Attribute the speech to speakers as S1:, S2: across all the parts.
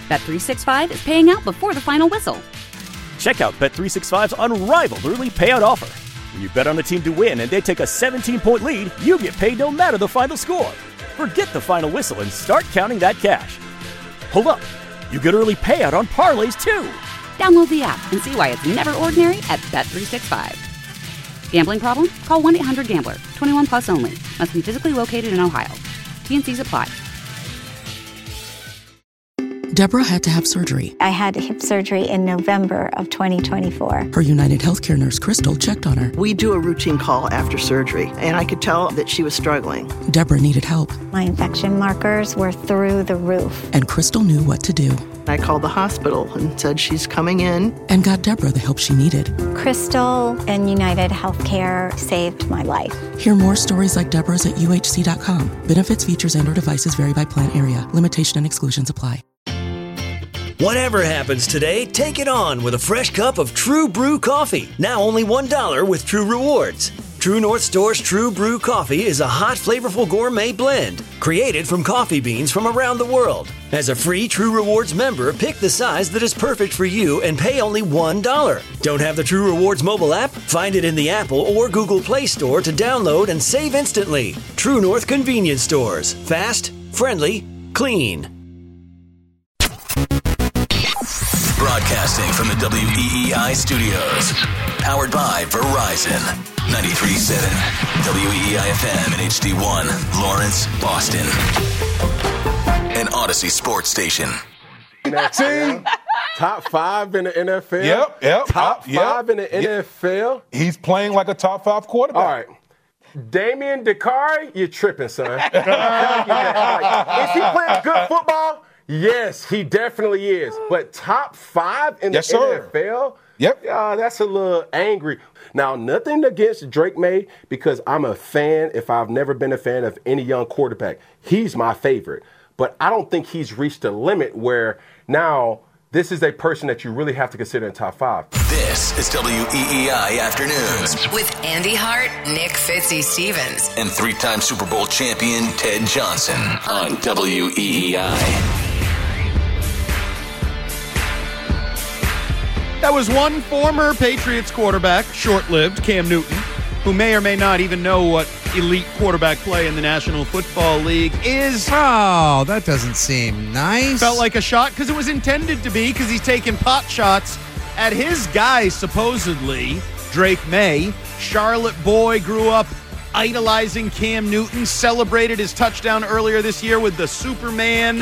S1: Bet365 is paying out before the final whistle.
S2: Check out Bet365's unrivaled early payout offer. When you bet on a team to win and they take a 17-point lead, you get paid no matter the final score. Forget the final whistle and start counting that cash. Hold up. You get early payout on parlays, too.
S1: Download the app and see why it's never ordinary at Bet365. Gambling problem? Call 1-800-GAMBLER. 21 plus only. Must be physically located in Ohio. T&Cs apply.
S3: Deborah had to have surgery.
S4: I had hip surgery in November of 2024.
S3: Her United Healthcare nurse, Crystal, checked on her.
S5: We do a routine call after surgery, and I could tell that she was struggling.
S3: Deborah needed help.
S4: My infection markers were through the roof.
S3: And Crystal knew what to do.
S5: I called the hospital and said she's coming in.
S3: And got Deborah the help she needed.
S4: Crystal and United Healthcare saved my life.
S3: Hear more stories like Deborah's at uhc.com. Benefits, features, and/or devices vary by plan area. Limitation and exclusions apply.
S6: Whatever happens today, take it on with a fresh cup of True Brew coffee. Now only $1 with True Rewards. True North Store's True Brew coffee is a hot, flavorful gourmet blend created from coffee beans from around the world. As a free True Rewards member, pick the size that is perfect for you and pay only $1. Don't have the True Rewards mobile app? Find it in the Apple or Google Play Store to download and save instantly. True North Convenience Stores. Fast, friendly, clean.
S7: Broadcasting from the WEEI studios. Powered by Verizon. 93.7 WEEI-FM and HD1. Lawrence, Boston. An Odyssey sports station.
S8: See? Top 5 in the NFL.
S9: Yep.
S8: Top 5 in the NFL.
S9: He's playing like a top 5 quarterback.
S8: All right. Damien Dakari, you're tripping, son. Is he playing good football? Yes, he definitely is. But top 5 in the NFL?
S9: Yep.
S8: Yeah, that's a little angry. Now, nothing against Drake May because I'm a fan if I've never been a fan of any young quarterback. He's my favorite. But I don't think he's reached a limit where now this is a person that you really have to consider in top 5.
S7: This is WEEI Afternoons.
S10: With Andy Hart, Nick Fitzy-Stevens.
S7: And 3-time Super Bowl champion Ted Johnson on WEEI.
S11: That was one former Patriots quarterback, short-lived, Cam Newton, who may or may not even know what elite quarterback play in the National Football League is.
S12: Oh, that doesn't seem nice.
S11: Felt like a shot because it was intended to be because he's taking pot shots at his guy, supposedly, Drake May. Charlotte boy, grew up idolizing Cam Newton, celebrated his touchdown earlier this year with the Superman.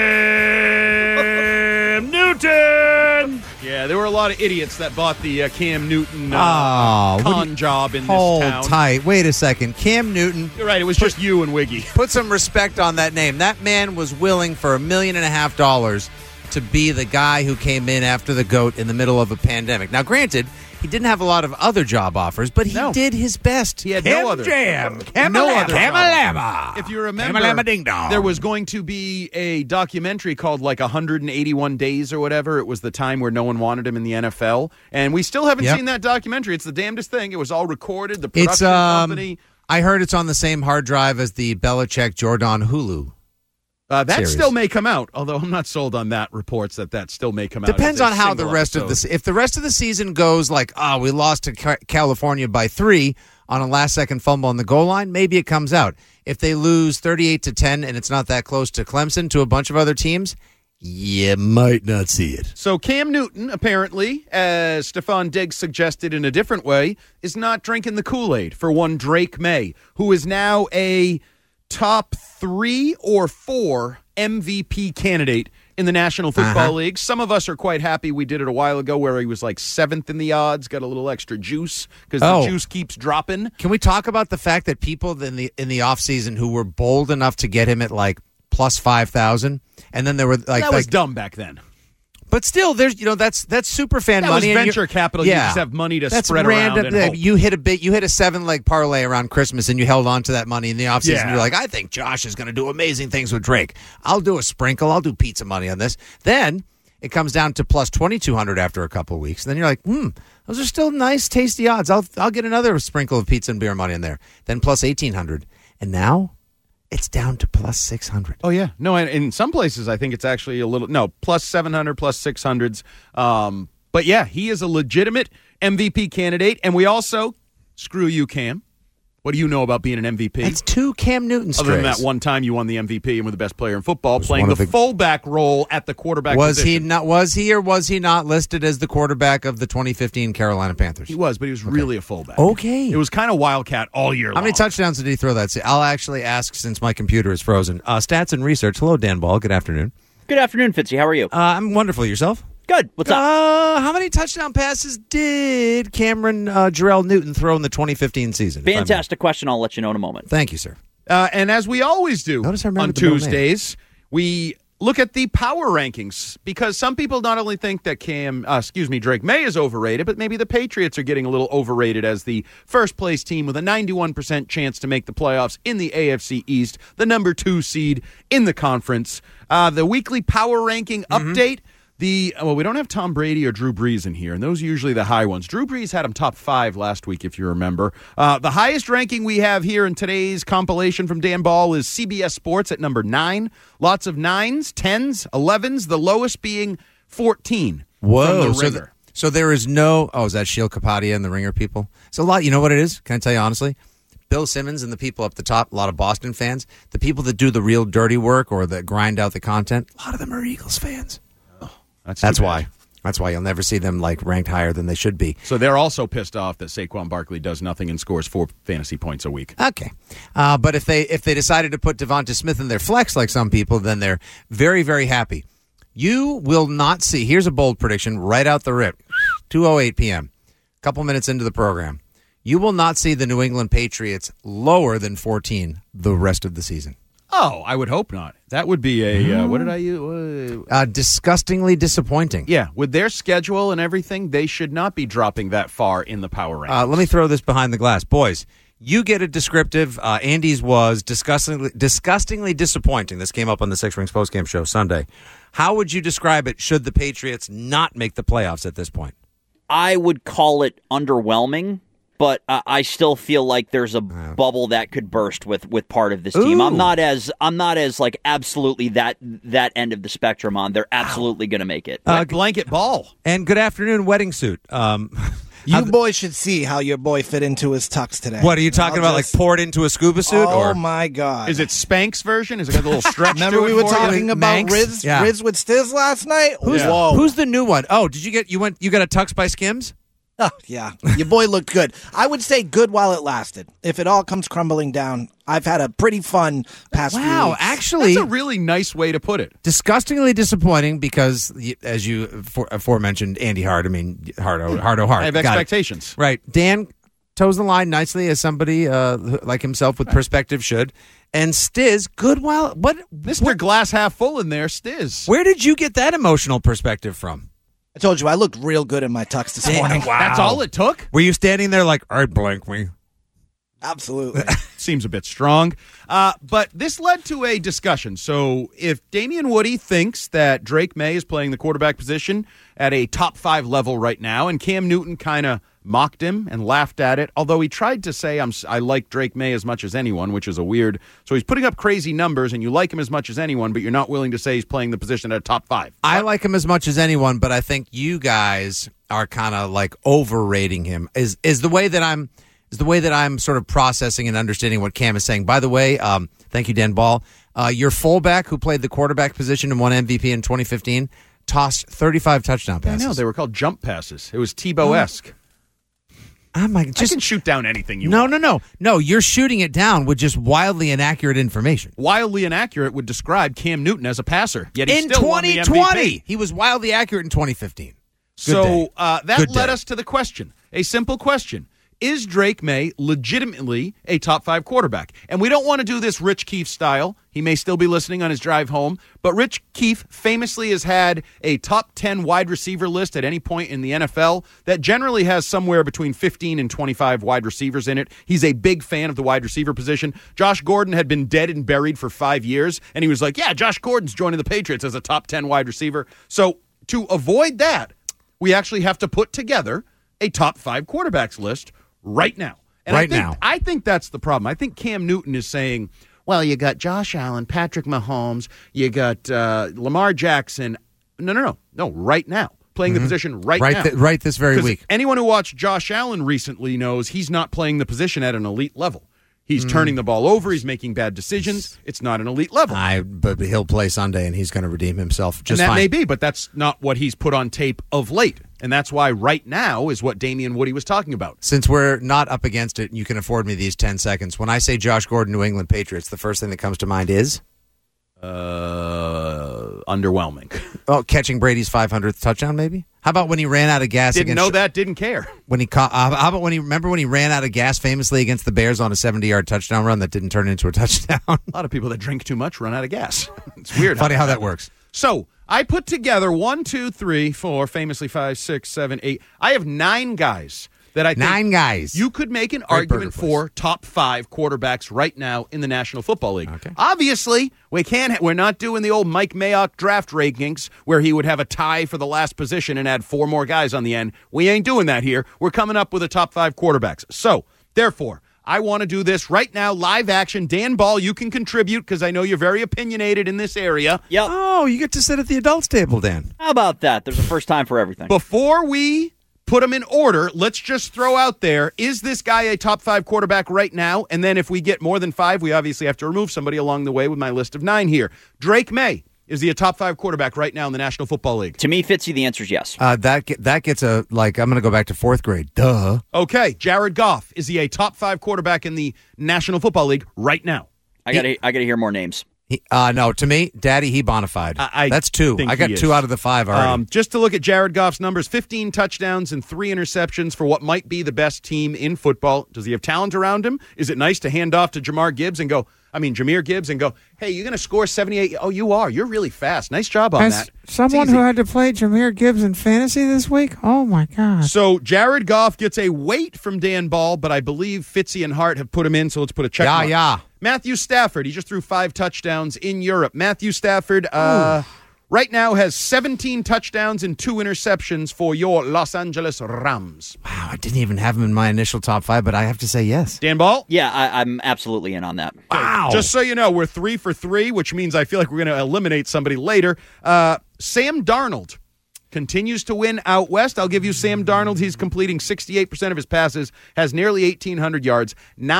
S11: Cam Newton! Yeah, there were a lot of idiots that bought the Cam Newton con job in this town.
S12: Hold tight. Wait a second. Cam Newton.
S11: You're right. It was just you and Wiggy.
S12: Put some respect on that name. That man was willing for $1.5 million to be the guy who came in after the GOAT in the middle of a pandemic. Now, granted, he didn't have a lot of other job offers, but he did his best.
S11: He had no other.
S12: Camalama.
S11: If you remember, there was going to be a documentary called like 181 Days or whatever. It was the time where no one wanted him in the NFL. And we still haven't seen that documentary. It's the damnedest thing. It was all recorded. The production company.
S12: I heard it's on the same hard drive as the Belichick-Jordan Hulu.
S11: That
S12: series.
S11: still may come out, although I'm not sold on that. Reports that still may come out.
S12: Depends on how the rest of the if the rest of the season goes like, we lost to California by 3 on a last-second fumble on the goal line, maybe it comes out. If they lose 38-10 and it's not that close to Clemson, to a bunch of other teams, you might not see it.
S11: So Cam Newton, apparently, as Stephon Diggs suggested in a different way, is not drinking the Kool-Aid for one Drake May, who is now a top 3 or 4 MVP candidate in the National Football League. Some of us are quite happy we did it a while ago where he was like 7th in the odds, got a little extra juice because the juice keeps dropping.
S12: Can we talk about the fact that people in the offseason who were bold enough to get him at like plus 5,000 and then there were like
S11: that was dumb back then.
S12: But still, there's that's super fan money.
S11: That was venture capital.
S12: Yeah,
S11: you just have money to
S12: that's
S11: spread
S12: random,
S11: around. And hope.
S12: You hit a 7-leg parlay around Christmas, and you held on to that money in the offseason.
S11: Yeah.
S12: You're like, I think Josh is going to do amazing things with Drake. I'll do a sprinkle. I'll do pizza money on this. Then it comes down to plus 2,200 after a couple of weeks. And then you're like, those are still nice, tasty odds. I'll get another sprinkle of pizza and beer money in there. Then plus 1,800, and now It's down to plus 600.
S11: Oh, yeah. No, and in some places, I think it's actually a little, plus 700, plus 600s. But yeah, he is a legitimate MVP candidate. And we also, screw you, Cam. What do you know about being an MVP?
S12: That's 2 Cam Newton strays.
S11: Other than that one time you won the MVP and were the best player in football, playing the fullback role at the quarterback position.
S12: Was he not listed as the quarterback of the 2015 Carolina Panthers?
S11: He was, but he was really a fullback.
S12: Okay.
S11: It was kind of Wildcat all year long.
S12: How many touchdowns did he throw that season? I'll actually ask since my computer is frozen. Stats and research. Hello, Dan Ball. Good afternoon.
S13: Good afternoon, Fitzy. How are you?
S12: I'm wonderful. Yourself?
S13: Good. What's up?
S12: How many touchdown passes did Cameron Jarrell Newton throw in the 2015 season?
S13: Fantastic question. I'll let you know in a moment.
S12: Thank you, sir.
S11: And as we always do on Tuesdays, we look at the power rankings because some people not only think that Drake May is overrated, but maybe the Patriots are getting a little overrated as the first place team with a 91% chance to make the playoffs in the AFC East, the number 2 seed in the conference. The weekly power ranking update. We don't have Tom Brady or Drew Brees in here, and those are usually the high ones. Drew Brees had him top 5 last week, if you remember. The highest ranking we have here in today's compilation from Dan Ball is CBS Sports at number 9. Lots of 9s, 10s, 11s, the lowest being 14.
S12: Whoa.
S11: From the Ringer.
S12: So there is no... Oh, is that Sheil Kapadia and the Ringer people? It's a lot. You know what it is? Can I tell you honestly? Bill Simmons and the people up the top, a lot of Boston fans, the people that do the real dirty work or that grind out the content, a lot of them are Eagles fans. That's why. That's why you'll never see them ranked higher than they should be.
S11: So they're also pissed off that Saquon Barkley does nothing and scores 4 fantasy points a week.
S12: Okay, but if they decided to put Devonta Smith in their flex like some people, then they're very, very happy. You will not see. Here's a bold prediction right out the rip. 2:08 p.m. A couple minutes into the program, you will not see the New England Patriots lower than 14 the rest of the season.
S11: Oh, I would hope not. That would be a, what did I use?
S12: Disgustingly disappointing.
S11: Yeah, with their schedule and everything, they should not be dropping that far in the power rankings.
S12: Let me throw this behind the glass. Boys, you get a descriptive. Andy's was disgustingly disappointing. This came up on the Six Rings postgame show Sunday. How would you describe it should the Patriots not make the playoffs at this point?
S13: I would call it underwhelming. But I still feel like there's a bubble that could burst with part of this team.
S12: Ooh.
S13: I'm not as absolutely that end of the spectrum on. They're absolutely going to make it.
S11: Blanket ball.
S12: And good afternoon, wedding suit.
S14: You boys should see how your boy fit into his tux today.
S12: What are you talking about? Like poured into a scuba suit?
S14: Oh my God!
S11: Is it Spanx version? Is it got a little stretch?
S14: Remember we were talking about Riz with Stiz last night.
S12: Who's the new one? Oh, did you get you got a tux by Skims?
S14: Oh, yeah. Your boy looked good. I would say good while it lasted. If it all comes crumbling down, I've had a pretty fun past few weeks.
S12: Actually,
S11: that's a really nice way to put it.
S12: Disgustingly disappointing because, as you aforementioned, Andy Hart, Hart.
S11: I have expectations.
S12: Right. Dan toes the line nicely as somebody like himself with perspective should. And Stiz, good while... What?
S11: Mr. Glass half full in there, Stiz.
S12: Where did you get that emotional perspective from?
S14: I told you, I looked real good in my tux this morning.
S11: Wow. That's all it took?
S12: Were you standing there like, all right, blank me?
S14: Absolutely.
S11: Seems a bit strong. But this led to a discussion. So if Damian Woody thinks that Drake May is playing the quarterback position at a top 5 level right now, and Cam Newton kind of mocked him and laughed at it, although he tried to say, I like Drake May as much as anyone, which is a weird... So he's putting up crazy numbers, and you like him as much as anyone, but you're not willing to say he's playing the position at a top 5.
S12: I like him as much as anyone, but I think you guys are kind of like overrating him. Is the way that I'm sort of processing and understanding what Cam is saying. By the way, thank you, Dan Ball. Your fullback who played the quarterback position and won MVP in 2015 tossed 35 touchdown passes.
S11: I know, they were called jump passes. It was Tebow-esque.
S12: I
S11: can shoot down anything you want.
S12: No. You're shooting it down with just wildly inaccurate information.
S11: Wildly inaccurate would describe Cam Newton as a passer. Yet he
S12: in
S11: still
S12: 2020,
S11: won the MVP.
S12: He was wildly accurate in 2015.
S11: That led us to the question, a simple question. Is Drake May legitimately a top 5 quarterback? And we don't want to do this Rich Keefe style. He may still be listening on his drive home. But Rich Keefe famously has had a top 10 wide receiver list at any point in the NFL that generally has somewhere between 15 and 25 wide receivers in it. He's a big fan of the wide receiver position. Josh Gordon had been dead and buried for 5 years. And he was like, yeah, Josh Gordon's joining the Patriots as a top 10 wide receiver. So to avoid that, we actually have to put together a top 5 quarterbacks list right now. And I think that's the problem. I think Cam Newton is saying, well, you got Josh Allen, Patrick Mahomes, you got Lamar Jackson. No, right now. Playing the position right now.
S12: Right this very week.
S11: Anyone who watched Josh Allen recently knows he's not playing the position at an elite level. He's turning the ball over. He's making bad decisions. It's not an elite level.
S12: But he'll play Sunday, and he's going to redeem himself just
S11: fine.
S12: fine.
S11: May be, but that's not what he's put on tape of late. And that's why right now is what Damian Woody was talking about.
S12: Since we're not up against it, you can afford me these 10 seconds. When I say Josh Gordon, New England Patriots, the first thing that comes to mind is?
S11: Underwhelming.
S12: Oh, catching Brady's 500th touchdown, maybe? How about when he ran out of gas?
S11: Didn't know that, didn't care.
S12: When he how about when he ran out of gas famously against the Bears on a 70-yard touchdown run that didn't turn into a touchdown?
S11: A lot of people that drink too much run out of gas. It's weird.
S12: Funny how that works.
S11: So I put together 1, 2, 3, 4, famously 5, 6, 7, 8. I have 9 guys that I think
S12: 9 guys.
S11: You could make an
S12: Great
S11: argument for top 5 quarterbacks right now in the National Football League. Okay. Obviously, we're not doing the old Mike Mayock draft rankings where he would have a tie for the last position and add 4 more guys on the end. We ain't doing that here. We're coming up with a top 5 quarterbacks. So, therefore, I want to do this right now, live action. Dan Ball, you can contribute because I know you're very opinionated in this area.
S13: Yep.
S12: Oh, you get to sit at the adults table, Dan.
S13: How about that? There's a first time for everything.
S11: Before we put them in order, let's just throw out there, is this guy a top 5 quarterback right now? And then if we get more than 5, we obviously have to remove somebody along the way with my list of 9 here. Drake May, is he a top 5 quarterback right now in the National Football League?
S13: To me, Fitzy, the answer is yes.
S12: That gets I'm going to go back to 4th grade. Duh.
S11: Okay, Jared Goff, is he a top 5 quarterback in the National Football League right now?
S13: I got to hear more names.
S12: No, to me, Daddy, he bona fide. That's 2. I got 2 out of the 5 already.
S11: Just to look at Jared Goff's numbers, 15 touchdowns and 3 interceptions for what might be the best team in football. Does he have talent around him? Is it nice to hand off to Jahmyr Gibbs and go, hey, you're going to score 78? Oh, you are. You're really fast. Nice job on that.
S15: Someone who had to play Jahmyr Gibbs in fantasy this week? Oh, my God.
S11: So Jared Goff gets a weight from Dan Ball, but I believe Fitzy and Hart have put him in, so let's put a check mark.
S12: Yeah.
S11: Matthew Stafford, he just threw 5 touchdowns in Europe. Matthew Stafford right now has 17 touchdowns and 2 interceptions for your Los Angeles Rams.
S12: Wow, I didn't even have him in my initial top 5, but I have to say yes.
S11: Dan Ball?
S13: Yeah, I'm absolutely in on that.
S12: Wow.
S11: Just so you know, we're 3 for 3, which means I feel like we're going to eliminate somebody later. Sam Darnold continues to win out west. I'll give you Sam Darnold. He's completing 68% of his passes, has nearly 1,800 yards,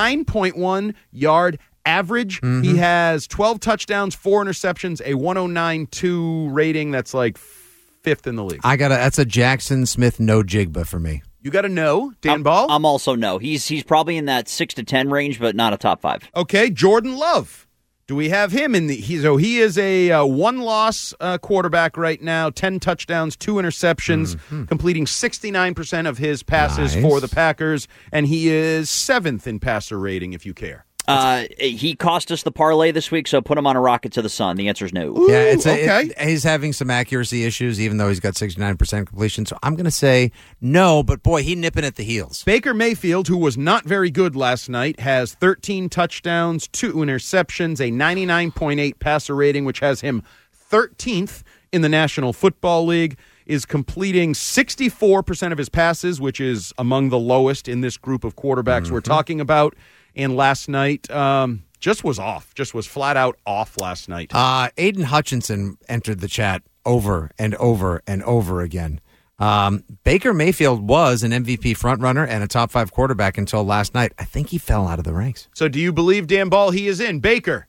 S11: 9.1 yard average.
S12: Mm-hmm.
S11: He has 12 touchdowns, 4 interceptions, a 109.2 rating. That's like 5th in the league.
S12: That's a Jackson Smith no Jigba for me.
S11: You got to know, Dan Ball?
S13: I'm also no. He's probably in that 6 to 10 range, but not a top 5.
S11: Okay, Jordan Love. Do we have him in the? He is a 1-loss quarterback right now. 10 touchdowns, 2 interceptions, completing 69% of his passes for the Packers, and he is 7th in passer rating. If you care.
S13: He cost us the parlay this week, so put him on a rocket to the sun. The answer is no.
S11: Ooh,
S12: yeah,
S11: okay.
S12: He's having some accuracy issues, even though he's got 69% completion. So I'm going to say no, but boy, he nipping at the heels.
S11: Baker Mayfield, who was not very good last night, has 13 touchdowns, 2 interceptions, a 99.8 passer rating, which has him 13th in the National Football League, is completing 64% of his passes, which is among the lowest in this group of quarterbacks we're talking about. And last night just was off, just was flat out off last night.
S12: Aiden Hutchinson entered the chat over and over and over again. Baker Mayfield was an MVP frontrunner and a top 5 quarterback until last night. I think he fell out of the ranks.
S11: So do you believe, Dan Ball, he is in? Baker?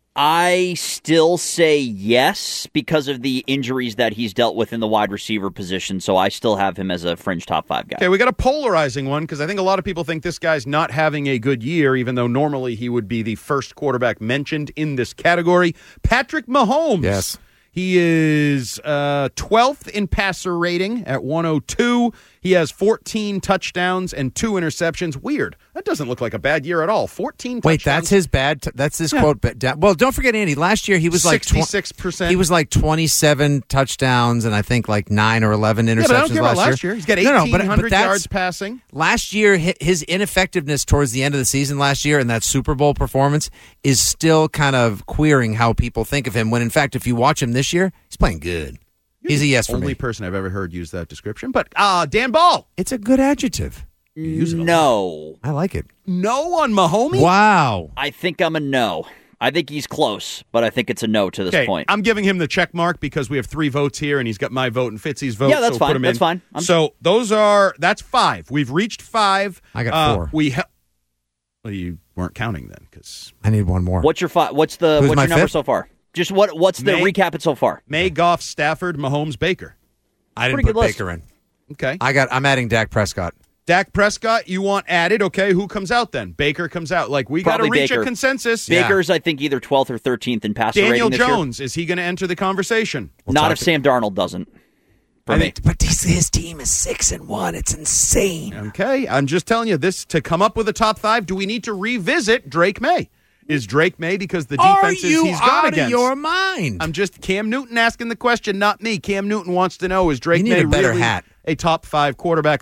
S13: I still say yes because of the injuries that he's dealt with in the wide receiver position, so I still have him as a fringe top 5 guy.
S11: Okay, we got a polarizing one because I think a lot of people think this guy's not having a good year, even though normally he would be the first quarterback mentioned in this category. Patrick Mahomes.
S12: Yes.
S11: He is 12th in passer rating at 102. He has 14 touchdowns and 2 interceptions. Weird. That doesn't look like a bad year at all. 14 touchdowns.
S12: Wait, that's his bad. That's his quote. Well, don't forget, Andy. Last year he was like
S11: 66%.
S12: He was like 27 touchdowns and I think like 9 or 11 interceptions.
S11: Yeah, but I don't care about last year. He's got 1,800
S12: but
S11: yards passing.
S12: Last year, his ineffectiveness towards the end of the season last year and that Super Bowl performance is still kind of queering how people think of him. When in fact, if you watch him this year, he's playing good. He's a yes for me.
S11: Only person I've ever heard use that description. But Dan Ball.
S12: It's a good adjective.
S13: No.
S12: I like it.
S11: No on Mahomes?
S12: Wow.
S13: I think I'm a no. I think he's close, but I think it's a no to this point.
S11: I'm giving him the check mark because we have 3 votes here, and he's got my vote and Fitzy's vote.
S13: Yeah, that's
S11: so
S13: fine.
S11: Put him
S13: That's
S11: in.
S13: fine.
S11: So that's 5. We've reached 5.
S12: I got 4.
S11: Well, you weren't counting then, because
S12: I need one more.
S13: What's your What's your number
S12: 5th?
S13: so far? Just what's the recap it so far?
S11: May, Goff, Stafford, Mahomes, Baker.
S12: I didn't
S13: Pretty
S12: put
S13: good list.
S12: Baker in.
S11: Okay.
S12: I'm adding Dak Prescott.
S11: Dak Prescott, you want added? Okay, who comes out then? Baker comes out. Like, we got to reach a consensus.
S13: Baker's, I think, either 12th or 13th in passer rating
S11: Daniel
S13: this
S11: Jones, is he going to enter the conversation?
S13: Not if Sam Darnold doesn't.
S12: But his team is 6-1. It's insane.
S11: Okay, I'm just telling you this to come up with a top 5. Do we need to revisit Drake May? Is Drake May because the defenses he's gone against?
S12: Are you out of your mind?
S11: I'm just Cam Newton asking the question, not me. Cam Newton wants to know, is Drake May
S12: a better
S11: really
S12: hat.
S11: a top 5 quarterback?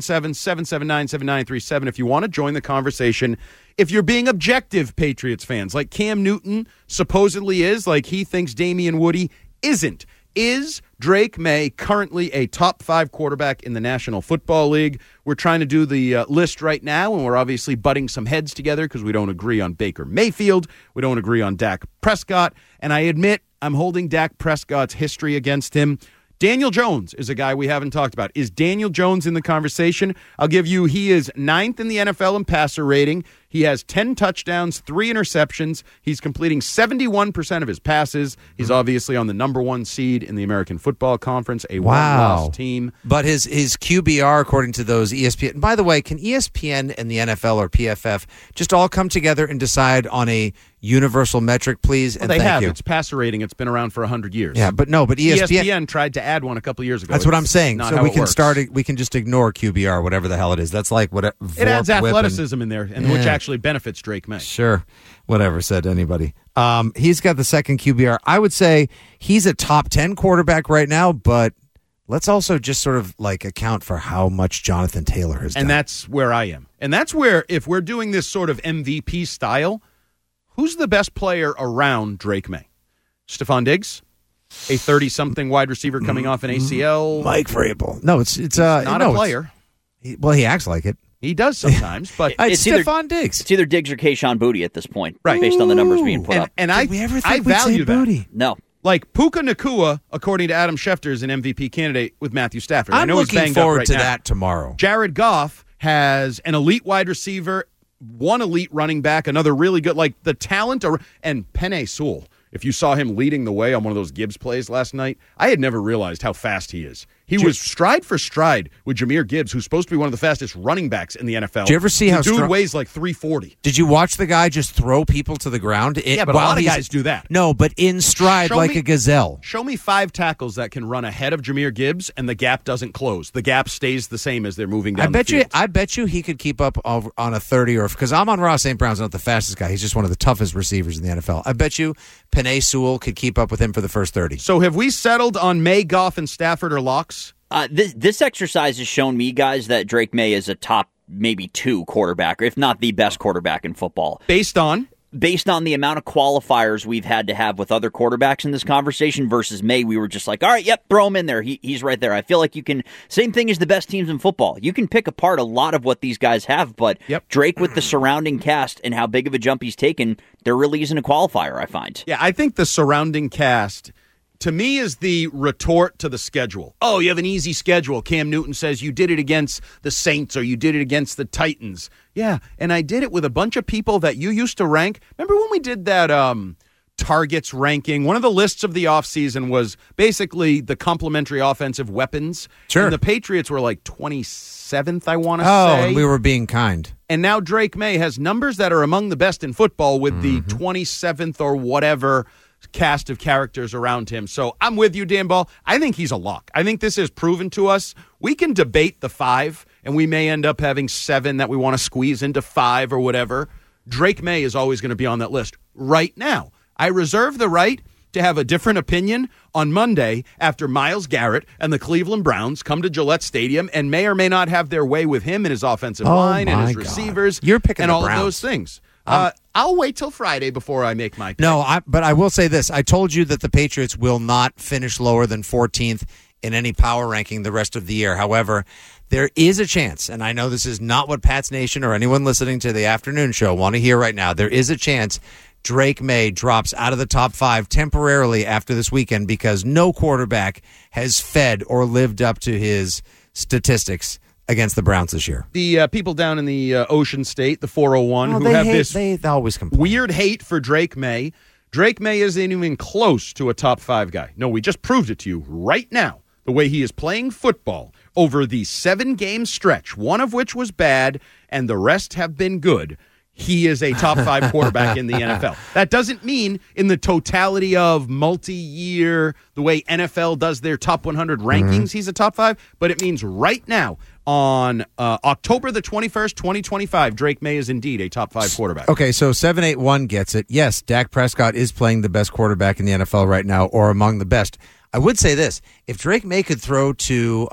S11: 617-779-7937 if you want to join the conversation. If you're being objective, Patriots fans, like Cam Newton supposedly is, like he thinks Damian Woody isn't. Is Drake May currently a top 5 quarterback in the National Football League? We're trying to do the list right now, and we're obviously butting some heads together because we don't agree on Baker Mayfield. We don't agree on Dak Prescott. And I admit I'm holding Dak Prescott's history against him. Daniel Jones is a guy we haven't talked about. Is Daniel Jones in the conversation? I'll give you, he is 9th in the NFL in passer rating. He has 10 touchdowns, 3 interceptions. He's completing 71% of his passes. He's obviously on the number 1 seed in the American Football Conference, a one-loss team.
S12: But his QBR, according to those ESPN... By the way, can ESPN and the NFL or PFF just all come together and decide on a universal metric, please?
S11: Well,
S12: and
S11: they
S12: thank
S11: have.
S12: you.
S11: It's passer rating. It's been around for 100 years.
S12: Yeah, but
S11: ESPN tried to add one a couple years ago.
S12: That's what I'm saying.
S11: Not
S12: So
S11: how
S12: we
S11: it
S12: can
S11: works.
S12: we can just ignore QBR, whatever the hell it is. That's like what
S11: It adds athleticism in there, and which actually benefits Drake May.
S12: Sure. Whatever, said anybody. He's got the second QBR. I would say he's a top 10 quarterback right now, but let's also just sort of like account for how much Jonathan Taylor has done.
S11: And that's where I am. And that's where, if we're doing this sort of MVP style, who's the best player around Drake May? Stephon Diggs? A 30-something wide receiver coming off an ACL?
S12: Mike Vrabel. No, it's
S11: not a player.
S12: He acts like it.
S11: He does sometimes, but
S12: it's Stephon Diggs.
S13: It's either Diggs or Kayshon Boutte at this point,
S11: right?
S13: Based on the numbers being put up.
S11: And I value that.
S12: Boutte?
S13: No.
S11: Like Puka Nacua, according to Adam Schefter, is an MVP candidate with Matthew Stafford. I
S12: I'm
S11: know he's
S12: looking
S11: banged
S12: forward
S11: up right
S12: to
S11: now.
S12: that tomorrow.
S11: Jared Goff has an elite wide receiver, one elite running back, another really good, like the talent, and Penei Sewell. If you saw him leading the way on one of those Gibbs plays last night, I had never realized how fast he is. He was stride for stride with Jahmyr Gibbs, who's supposed to be one of the fastest running backs in the NFL.
S12: Did you ever see
S11: the
S12: how
S11: dude
S12: strong-
S11: weighs like 340?
S12: Did you watch the guy just throw people to the ground?
S11: Yeah, but a lot of guys do that.
S12: No, but in stride like a gazelle.
S11: Show me 5 tackles that can run ahead of Jahmyr Gibbs and the gap doesn't close. The gap stays the same as they're moving down the field.
S12: I bet you he could keep up on a 30 or because Amon-Ra St. Brown's not the fastest guy. He's just one of the toughest receivers in the NFL. I bet you Penei Sewell could keep up with him for the first 30.
S11: So have we settled on May, Goff, and Stafford or locks?
S13: This exercise has shown me, guys, that Drake May is a top maybe 2 quarterback, if not the best quarterback in football.
S11: Based on
S13: the amount of qualifiers we've had to have with other quarterbacks in this conversation versus May, we were just like, all right, yep, throw him in there. He's right there. I feel like you can, same thing as the best teams in football. You can pick apart a lot of what these guys have, but Drake with the surrounding cast and how big of a jump he's taken, there really isn't a qualifier, I find.
S11: Yeah, I think the surrounding cast, to me, is the retort to the schedule. Oh, you have an easy schedule. Cam Newton says you did it against the Saints or you did it against the Titans. Yeah, and I did it with a bunch of people that you used to rank. Remember when we did that targets ranking? One of the lists of the offseason was basically the complementary offensive weapons.
S12: Sure.
S11: And the Patriots were like 27th, I want to say.
S12: Oh, and we were being kind.
S11: And now Drake May has numbers that are among the best in football with the 27th or whatever cast of characters around him. So I'm with you, Dan Ball. I think he's a lock. I think this is proven to us. We can debate the 5, and we may end up having 7 that we want to squeeze into 5 or whatever. Drake May is always going to be on that list right now. I reserve the right to have a different opinion on Monday after Myles Garrett and the Cleveland Browns come to Gillette Stadium and may or may not have their way with him and his offensive line and his receivers.
S12: You're picking
S11: and
S12: the
S11: all
S12: Browns.
S11: of those things. I'll wait till Friday before I make my pick.
S12: No, but I will say this. I told you that the Patriots will not finish lower than 14th in any power ranking the rest of the year. However, there is a chance, and I know this is not what Pats Nation or anyone listening to the afternoon show want to hear right now. There is a chance Drake May drops out of the top 5 temporarily after this weekend because no quarterback has fed or lived up to his statistics against the Browns this year.
S11: The people down in the Ocean State, the 401, who have
S12: they always complain.
S11: Weird hate for Drake May. Drake May isn't even close to a top 5 guy. No, we just proved it to you right now. The way he is playing football over the 7-game stretch, one of which was bad and the rest have been good. He is a top 5 quarterback in the NFL. That doesn't mean in the totality of multi-year, the way NFL does their top 100 rankings, he's a top 5. But it means right now, on October the 21st, 2025, Drake May is indeed a top 5 quarterback.
S12: Okay, so 781 gets it. Yes, Dak Prescott is playing the best quarterback in the NFL right now, or among the best. I would say this: if Drake May could throw to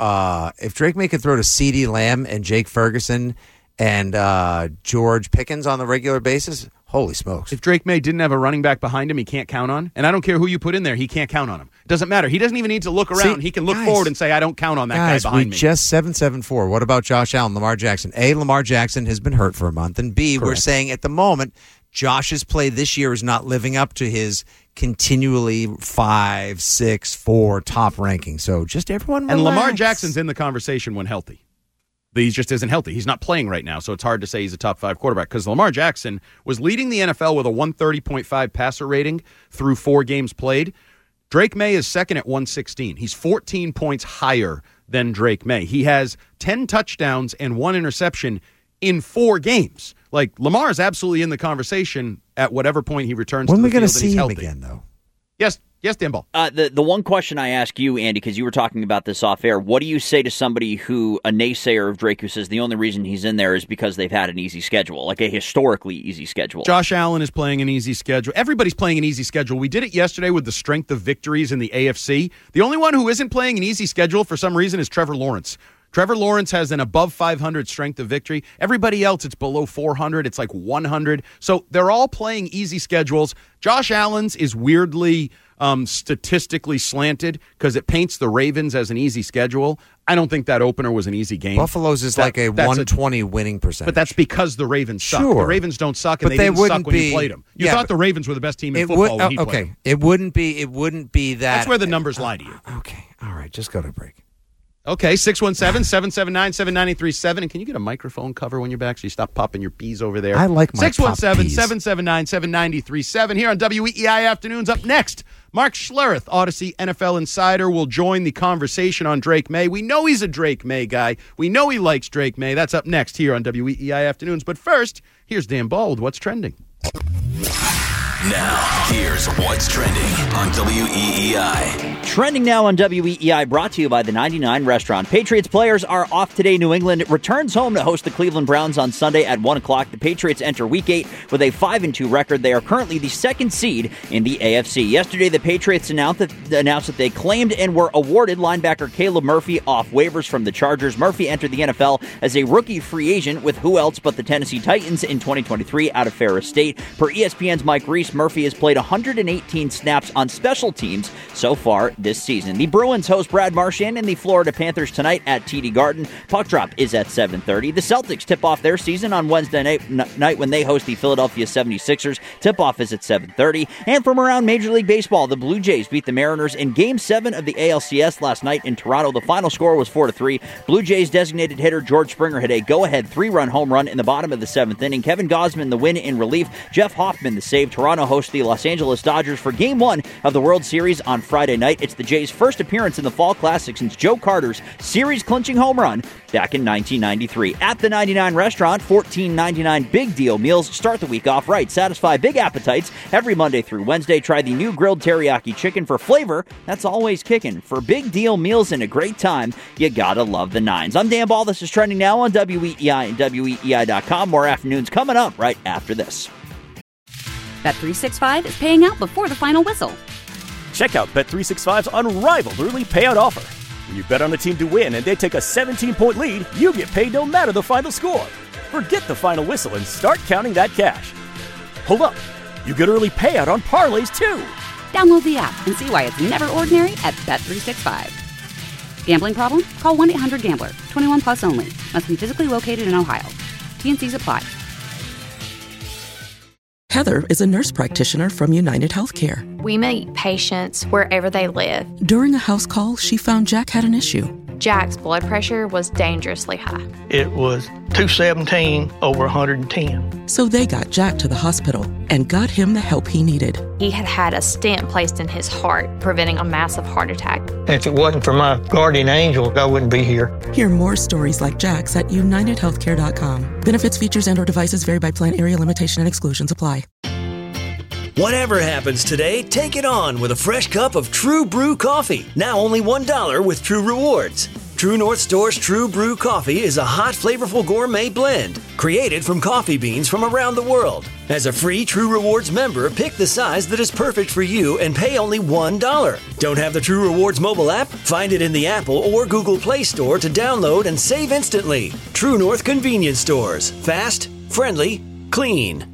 S12: CeeDee Lamb and Jake Ferguson and George Pickens on the regular basis, holy smokes.
S11: If Drake May didn't have a running back behind him he can't count on, and I don't care who you put in there, he can't count on him. It doesn't matter. He doesn't even need to look around. He can look forward and say, I don't count on that guy behind me.
S12: Just 774. What about Josh Allen, Lamar Jackson? A, Lamar Jackson has been hurt for a month, and B, we're saying at the moment, Josh's play this year is not living up to his continually 5, 6, 4 top ranking. So just everyone relax.
S11: And Lamar Jackson's in the conversation when healthy. He just isn't healthy. He's not playing right now, so it's hard to say he's a top 5 quarterback because Lamar Jackson was leading the NFL with a 130.5 passer rating through 4 games played. Drake May is second at 116. He's 14 points higher than Drake May. He has 10 touchdowns and 1 interception in 4 games. Like, Lamar is absolutely in the conversation at whatever point he returns to the field and he's healthy.
S12: When are we going to see him again, though?
S11: Yes, Dan Ball.
S13: The one question I ask you, Andy, because you were talking about this off air, what do you say to somebody who, a naysayer of Drake, who says the only reason he's in there is because they've had an easy schedule, like a historically easy schedule?
S11: Josh Allen is playing an easy schedule. Everybody's playing an easy schedule. We did it yesterday with the strength of victories in the AFC. The only one who isn't playing an easy schedule for some reason is Trevor Lawrence. Trevor Lawrence has an above 500 strength of victory. Everybody else, it's below 400. It's like 100. So they're all playing easy schedules. Josh Allen's is weirdly statistically slanted because it paints the Ravens as an easy schedule. I don't think that opener was an easy game.
S12: Buffalo's is like a 120 winning percentage.
S11: But that's because the Ravens suck.
S12: Sure.
S11: The Ravens don't suck, and they didn't suck when you played them. You thought the Ravens were the best team in football when he played them.
S12: It wouldn't be that.
S11: That's where the numbers lie to you.
S12: Okay. All right. Just go to break.
S11: Okay, 617-779-7937. And can you get a microphone cover when you're back so you stop popping your peas over there?
S12: I like my
S11: 617-779-7937 here on WEEI Afternoons. Up next, Mark Schlereth, Odyssey NFL Insider, will join the conversation on Drake May. We know he's a Drake May guy. We know he likes Drake May. That's up next here on WEEI Afternoons. But first, here's Dan Ball with What's Trending.
S7: Now, here's What's Trending on WEEI.
S13: Trending now on WEEI, brought to you by the 99 Restaurant. Patriots players are off today. New England returns home to host the Cleveland Browns on Sunday at 1 o'clock. The Patriots enter Week 8 with a 5-2 record. They are currently the 2nd seed in the AFC. Yesterday, the Patriots announced that they claimed and were awarded linebacker Caleb Murphy off waivers from the Chargers. Murphy entered the NFL as a rookie free agent with who else but the Tennessee Titans in 2023 out of Ferris State. Per ESPN's Mike Reese, Murphy has played 118 snaps on special teams so far this season. The Bruins host Brad Marchand and the Florida Panthers tonight at TD Garden. Puck drop is at 7:30. The Celtics tip off their season on Wednesday night when they host the Philadelphia 76ers. Tip-off is at 7:30. And from around Major League Baseball, the Blue Jays beat the Mariners in Game 7 of the ALCS last night in Toronto. The final score was 4-3. Blue Jays designated hitter George Springer hit a go-ahead 3-run home run in the bottom of the 7th inning. Kevin Gausman the win in relief. Jeff Hoffman the save. Toronto hosts the Los Angeles Dodgers for Game 1 of the World Series on Friday night. It's the Jays' first appearance in the Fall Classic since Joe Carter's series-clinching home run back in 1993. At the 99 Restaurant, $14.99 big deal meals start the week off right. Satisfy big appetites every Monday through Wednesday. Try the new grilled teriyaki chicken for flavor that's always kicking. For big deal meals and a great time, you gotta love the Nines. I'm Dan Ball. This is Trending Now on WEEI and WEEI.com. More afternoons coming up right after this.
S1: Bet365 is paying out before the final whistle.
S2: Check out Bet365's unrivaled early payout offer. When you bet on a team to win and they take a 17-point lead, you get paid no matter the final score. Forget the final whistle and start counting that cash. Hold up. You get early payout on parlays, too.
S1: Download the app and see why it's never ordinary at Bet365. Gambling problem? Call 1-800-GAMBLER. 21 plus only. Must be physically located in Ohio. T&Cs apply.
S3: Heather is a nurse practitioner from United Healthcare.
S16: We meet patients wherever they live.
S3: During a house call, she found Jack had an issue.
S16: Jack's blood pressure was dangerously high.
S17: It was 217 over 110.
S3: So they got Jack to the hospital and got him the help he needed.
S16: He had a stent placed in his heart, preventing a massive heart attack.
S17: If it wasn't for my guardian angel, I wouldn't be here.
S3: Hear more stories like Jack's at UnitedHealthcare.com. Benefits, features, and/or devices vary by plan, area, limitation, and exclusions apply.
S6: Whatever happens today, take it on with a fresh cup of True Brew coffee. Now only $1 with True Rewards. True North Store's True Brew coffee is a hot, flavorful gourmet blend created from coffee beans from around the world. As a free True Rewards member, pick the size that is perfect for you and pay only $1. Don't have the True Rewards mobile app? Find it in the Apple or Google Play Store to download and save instantly. True North Convenience Stores. Fast, friendly, clean.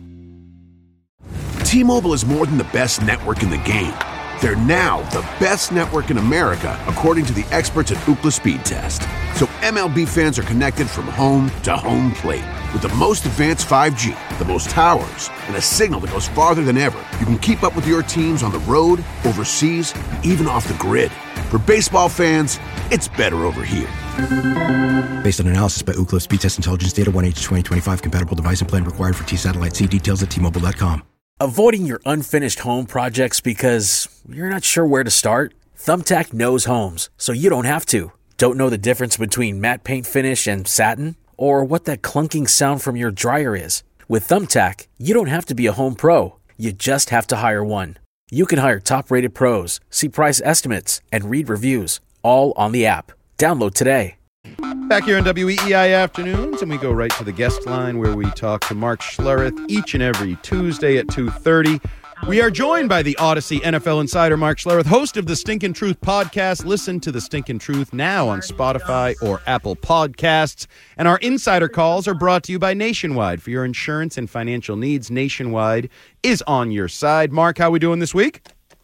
S18: T-Mobile is more than the best network in the game. They're now the best network in America, according to the experts at Ookla Speed Test. So MLB fans are connected from home to home plate. With the most advanced 5G, the most towers, and a signal that goes farther than ever, you can keep up with your teams on the road, overseas, and even off the grid. For baseball fans, it's better over here.
S19: Based on analysis by Ookla Speed Test Intelligence Data 1H2025 compatible device and plan required for T-Satellite. See details at T-Mobile.com.
S20: Avoiding your unfinished home projects because you're not sure where to start? Thumbtack knows homes, so you don't have to. Don't know the difference between matte paint finish and satin? Or what that clunking sound from your dryer is? With Thumbtack, you don't have to be a home pro. You just have to hire one. You can hire top-rated pros, see price estimates, and read reviews, all on the app. Download today.
S11: Back here on WEEI Afternoons, and we go right to the guest line where we talk to Mark Schlereth each and every Tuesday at 2:30. We are joined by the Odyssey NFL insider, Mark Schlereth, host of the Stinkin' Truth podcast. Listen to the Stinkin' Truth now on Spotify or Apple Podcasts. And our insider calls are brought to you by Nationwide. For your insurance and financial needs, Nationwide is on your side. Mark, how we doing this week?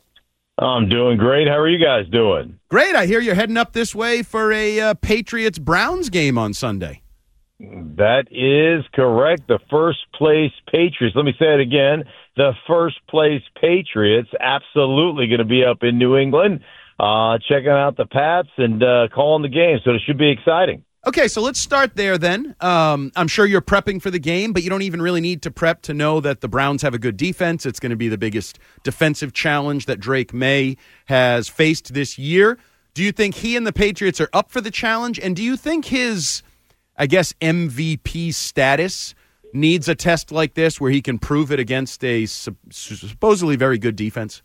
S21: I'm doing great. How are you guys doing?
S11: Great. I hear you're heading up this way for a Patriots-Browns game on Sunday.
S21: That is correct. The first place Patriots. Let me say it again. The first place Patriots absolutely going to be up in New England, checking out the Pats and calling the game. So it should be exciting.
S11: Okay, so let's start there then. I'm sure you're prepping for the game, but you don't even really need to prep to know that the Browns have a good defense. It's going to be the biggest defensive challenge that Drake May has faced this year. Do you think he and the Patriots are up for the challenge? And do you think his, I guess, MVP status needs a test like this where he can prove it against a supposedly very good defense?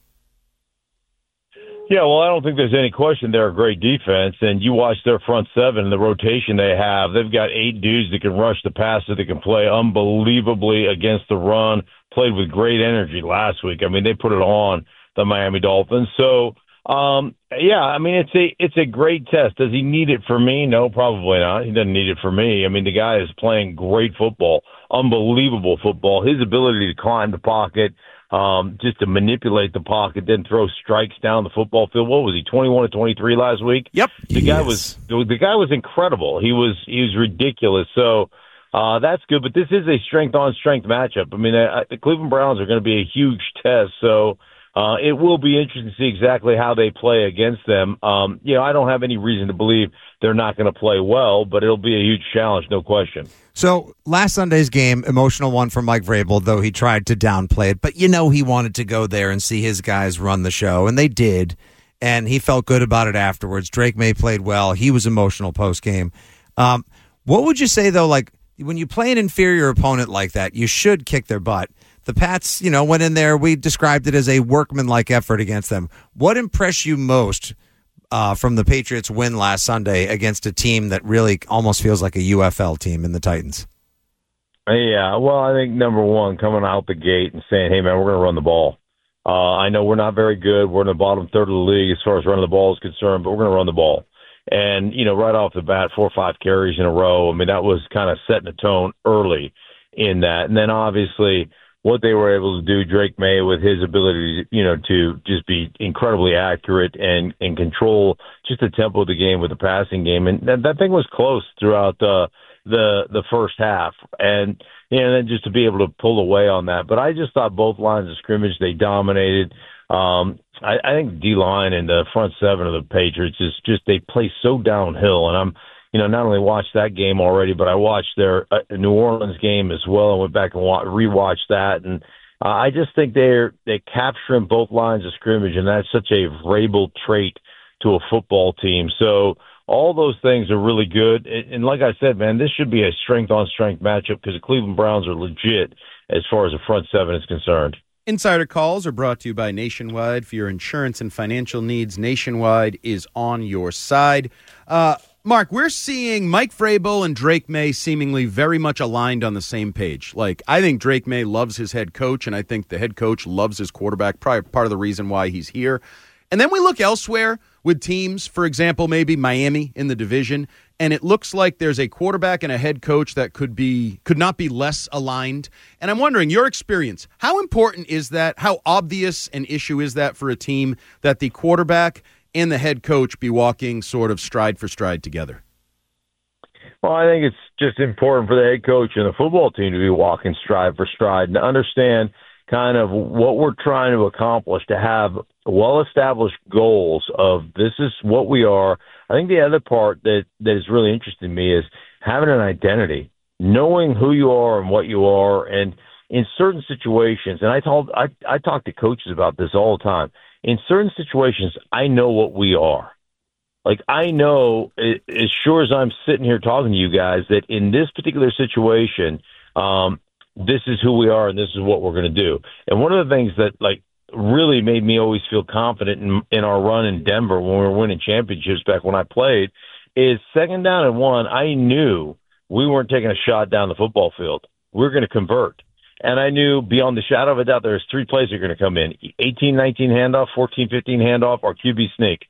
S21: Yeah, well, I don't think there's any question they're a great defense, and you watch their front seven and the rotation they have. They've got 8 dudes that can rush the passer, that can play unbelievably against the run, played with great energy last week. I mean, they put it on the Miami Dolphins. So, yeah, I mean, it's a great test. Does he need it for me? No, probably not. He doesn't need it for me. I mean, the guy is playing great football, unbelievable football. His ability to climb the pocket, just to manipulate the pocket, then throw strikes down the football field. What was he, 21 to 23 last week?
S11: Yep.
S21: The guy was incredible. He was ridiculous. So that's good. But this is a strength on strength matchup. I mean, the Cleveland Browns are going to be a huge test. So it will be interesting to see exactly how they play against them. I don't have any reason to believe they're not going to play well, but it'll be a huge challenge, no question.
S12: So last Sunday's game, emotional one for Mike Vrabel, though he tried to downplay it. But he wanted to go there and see his guys run the show, and they did. And he felt good about it afterwards. Drake May played well. He was emotional post-game. What would you say, though, like when you play an inferior opponent like that, you should kick their butt. The Pats, went in there. We described it as a workmanlike effort against them. What impressed you most from the Patriots' win last Sunday against a team that really almost feels like a UFL team in the Titans?
S21: Yeah, well, I think number one, coming out the gate and saying, hey, man, we're going to run the ball. I know we're not very good. We're in the bottom third of the league as far as running the ball is concerned, but we're going to run the ball. And, right off the bat, 4 or 5 carries in a row. I mean, that was kind of setting a tone early in that. And then obviously what they were able to do, Drake May, with his ability, to just be incredibly accurate and control just the tempo of the game with the passing game. And that thing was close throughout the first half. And, and then just to be able to pull away on that. But I just thought both lines of scrimmage, they dominated. I think D-line and the front seven of the Patriots is just, they play so downhill. And I'm, not only watched that game already, but I watched their New Orleans game as well. I went back and rewatched that. And I just think they're capturing both lines of scrimmage, and that's such a Vrabel trait to a football team. So all those things are really good. And like I said, man, this should be a strength-on-strength matchup because the Cleveland Browns are legit as far as the front seven is concerned.
S11: Insider calls are brought to you by Nationwide. For your insurance and financial needs, Nationwide is on your side. Mark, we're seeing Mike Vrabel and Drake May seemingly very much aligned on the same page. Like, I think Drake May loves his head coach, and I think the head coach loves his quarterback, probably part of the reason why he's here. And then we look elsewhere with teams, for example, maybe Miami in the division, and it looks like there's a quarterback and a head coach that could not be less aligned. And I'm wondering, your experience, how important is that? How obvious an issue is that for a team that the quarterback and the head coach be walking sort of stride for stride together?
S21: Well, I think it's just important for the head coach and the football team to be walking stride for stride and to understand kind of what we're trying to accomplish, to have well-established goals of this is what we are. I think the other part that is really interesting to me is having an identity, knowing who you are and what you are. And in certain situations, and I talk to coaches about this all the time, in certain situations, I know what we are. Like, I know, as sure as I'm sitting here talking to you guys, that in this particular situation, this is who we are and this is what we're going to do. And one of the things that, like, really made me always feel confident in our run in Denver when we were winning championships back when I played is 2nd down and 1, I knew we weren't taking a shot down the football field. We were going to convert. And I knew beyond the shadow of a doubt there's 3 plays that are going to come in, 18-19 handoff, 14-15 handoff, or QB sneak.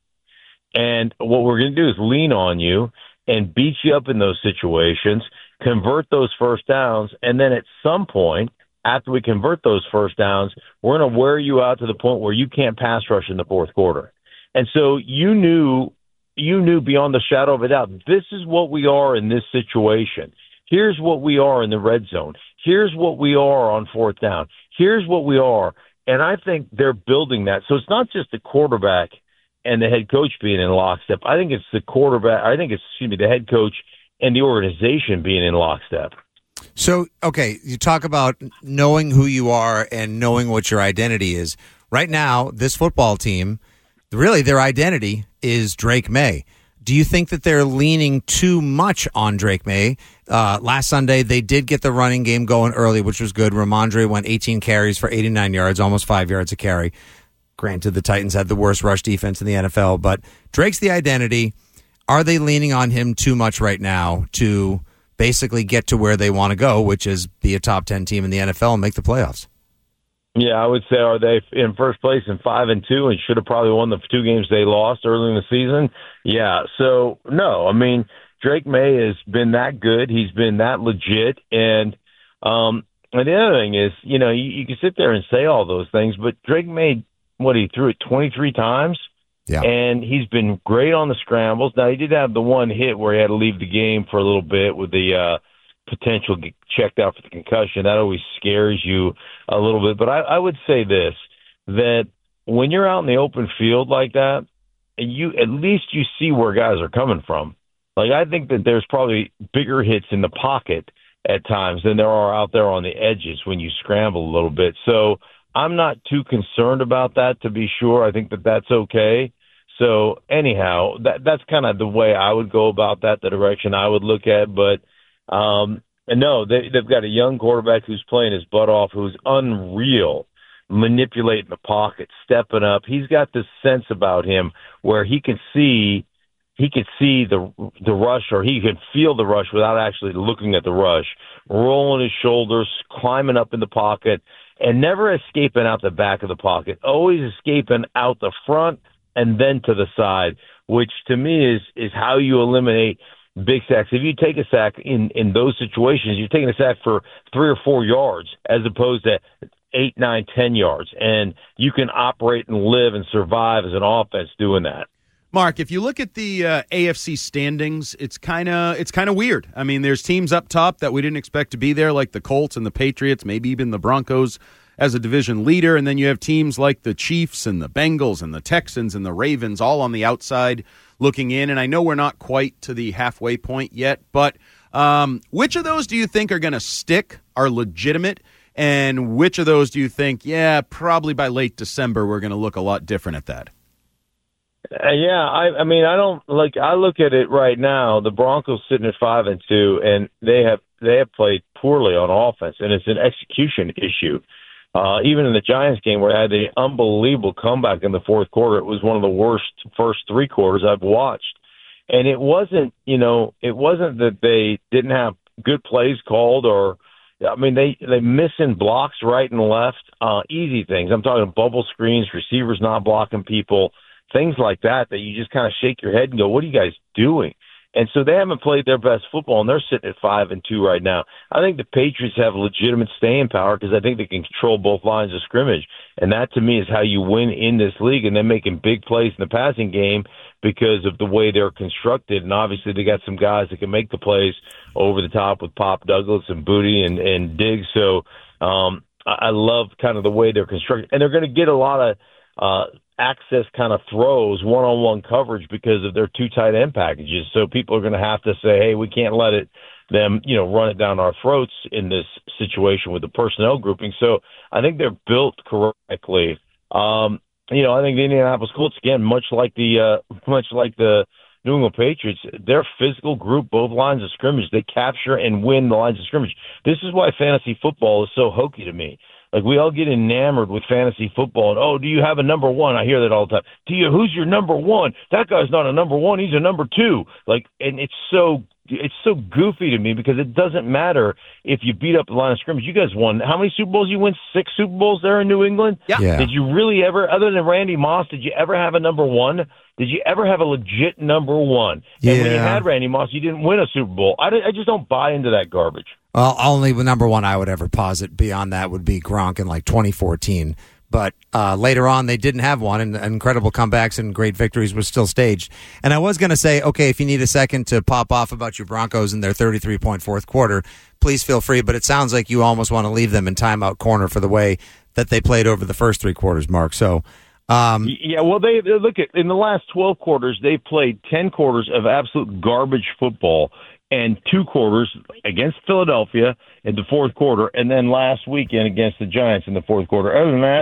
S21: And what we're going to do is lean on you and beat you up in those situations, convert those first downs, and then at some point, after we convert those first downs, we're going to wear you out to the point where you can't pass rush in the fourth quarter. And so you knew beyond the shadow of a doubt, this is what we are in this situation. Here's what we are in the red zone. Here's what we are on 4th down. Here's what we are. And I think they're building that. So it's not just the quarterback and the head coach being in lockstep. I think it's the quarterback. I think it's, the head coach and the organization being in lockstep.
S12: So, okay, you talk about knowing who you are and knowing what your identity is. Right now, this football team, really their identity is Drake May. Do you think that they're leaning too much on Drake May? Last Sunday, they did get the running game going early, which was good. Ramondre went 18 carries for 89 yards, almost 5 yards a carry. Granted, the Titans had the worst rush defense in the NFL, but Drake's the identity. Are they leaning on him too much right now to basically get to where they want to go, which is be a top 10 team in the NFL and make the playoffs?
S21: Yeah, I would say, are they in first place in 5-2 and should have probably won the 2 games they lost early in the season? Yeah, so no, I mean, Drake May has been that good. He's been that legit. And the other thing is, you can sit there and say all those things, but Drake May, he threw it 23 times? Yeah. And he's been great on the scrambles. Now, he did have the one hit where he had to leave the game for a little bit with the potential get checked out for the concussion. That always scares you a little bit. But I would say this, that when you're out in the open field like that, at least you see where guys are coming from. Like, I think that there's probably bigger hits in the pocket at times than there are out there on the edges when you scramble a little bit. So I'm not too concerned about that, to be sure. I think that that's okay. So anyhow, that's kind of the way I would go about that, the direction I would look at. But no, they've got a young quarterback who's playing his butt off, who's unreal, manipulating the pocket, stepping up. He's got this sense about him where he can see the rush, or he can feel the rush without actually looking at the rush, rolling his shoulders, climbing up in the pocket, and never escaping out the back of the pocket, always escaping out the front and then to the side, which to me is how you eliminate big sacks. If you take a sack in those situations, you're taking a sack for 3 or 4 yards as opposed to 8, 9, 10 yards. And you can operate and live and survive as an offense doing that.
S11: Mark, if you look at the AFC standings, it's kind of weird. I mean, there's teams up top that we didn't expect to be there, like the Colts and the Patriots, maybe even the Broncos as a division leader, and then you have teams like the Chiefs and the Bengals and the Texans and the Ravens all on the outside looking in. And I know we're not quite to the halfway point yet, but which of those do you think are going to stick, are legitimate, and which of those do you think, probably by late December we're going to look a lot different at that?
S21: I mean, I don't like. I look at it right now. The Broncos sitting at 5-2, and they have played poorly on offense, and it's an execution issue. Even in the Giants game, where I had an unbelievable comeback in the fourth quarter, it was one of the worst first three quarters I've watched. And it wasn't that they didn't have good plays called, or I mean, they missing blocks right and left, easy things. I'm talking bubble screens, receivers not blocking people. Things like that you just kind of shake your head and go, what are you guys doing? And so they haven't played their best football, and they're sitting at 5-2 right now. I think the Patriots have legitimate staying power because I think they can control both lines of scrimmage. And that, to me, is how you win in this league. And they're making big plays in the passing game because of the way they're constructed. And obviously they got some guys that can make the plays over the top with Pop Douglas and Booty and Diggs. So I love kind of the way they're constructed. And they're going to get a lot of access kind of throws, one-on-one coverage because of their two tight end packages. So people are going to have to say, hey, we can't let them run it down our throats in this situation with the personnel grouping. So I think they're built correctly. I think the Indianapolis Colts, again, much like the New England Patriots, they're a physical group, both lines of scrimmage. They capture and win the lines of scrimmage. This is why fantasy football is so hokey to me. Like, we all get enamored with fantasy football. And, do you have a number one? I hear that all the time. Who's your number one? That guy's not a number one. He's a number two. And it's so goofy to me because it doesn't matter if you beat up the line of scrimmage. You guys won. How many Super Bowls you win? 6 Super Bowls there in New England?
S11: Yeah.
S21: Did you really ever, other than Randy Moss, did you ever have a number one? Did you ever have a legit number one?
S12: Yeah.
S21: And when you had Randy Moss, you didn't win a Super Bowl. I just don't buy into that garbage.
S12: Well, only the number one I would ever posit beyond that would be Gronk in 2014. But later on, they didn't have one, and incredible comebacks and great victories was still staged. And I was going to say, okay, if you need a second to pop off about your Broncos and their 33-point fourth quarter, please feel free. But it sounds like you almost want to leave them in timeout corner for the way that they played over the first three quarters, Mark. So,
S21: they look at in the last 12 quarters, they played 10 quarters of absolute garbage football and 2 quarters against Philadelphia in the fourth quarter, and then last weekend against the Giants in the fourth quarter. Other than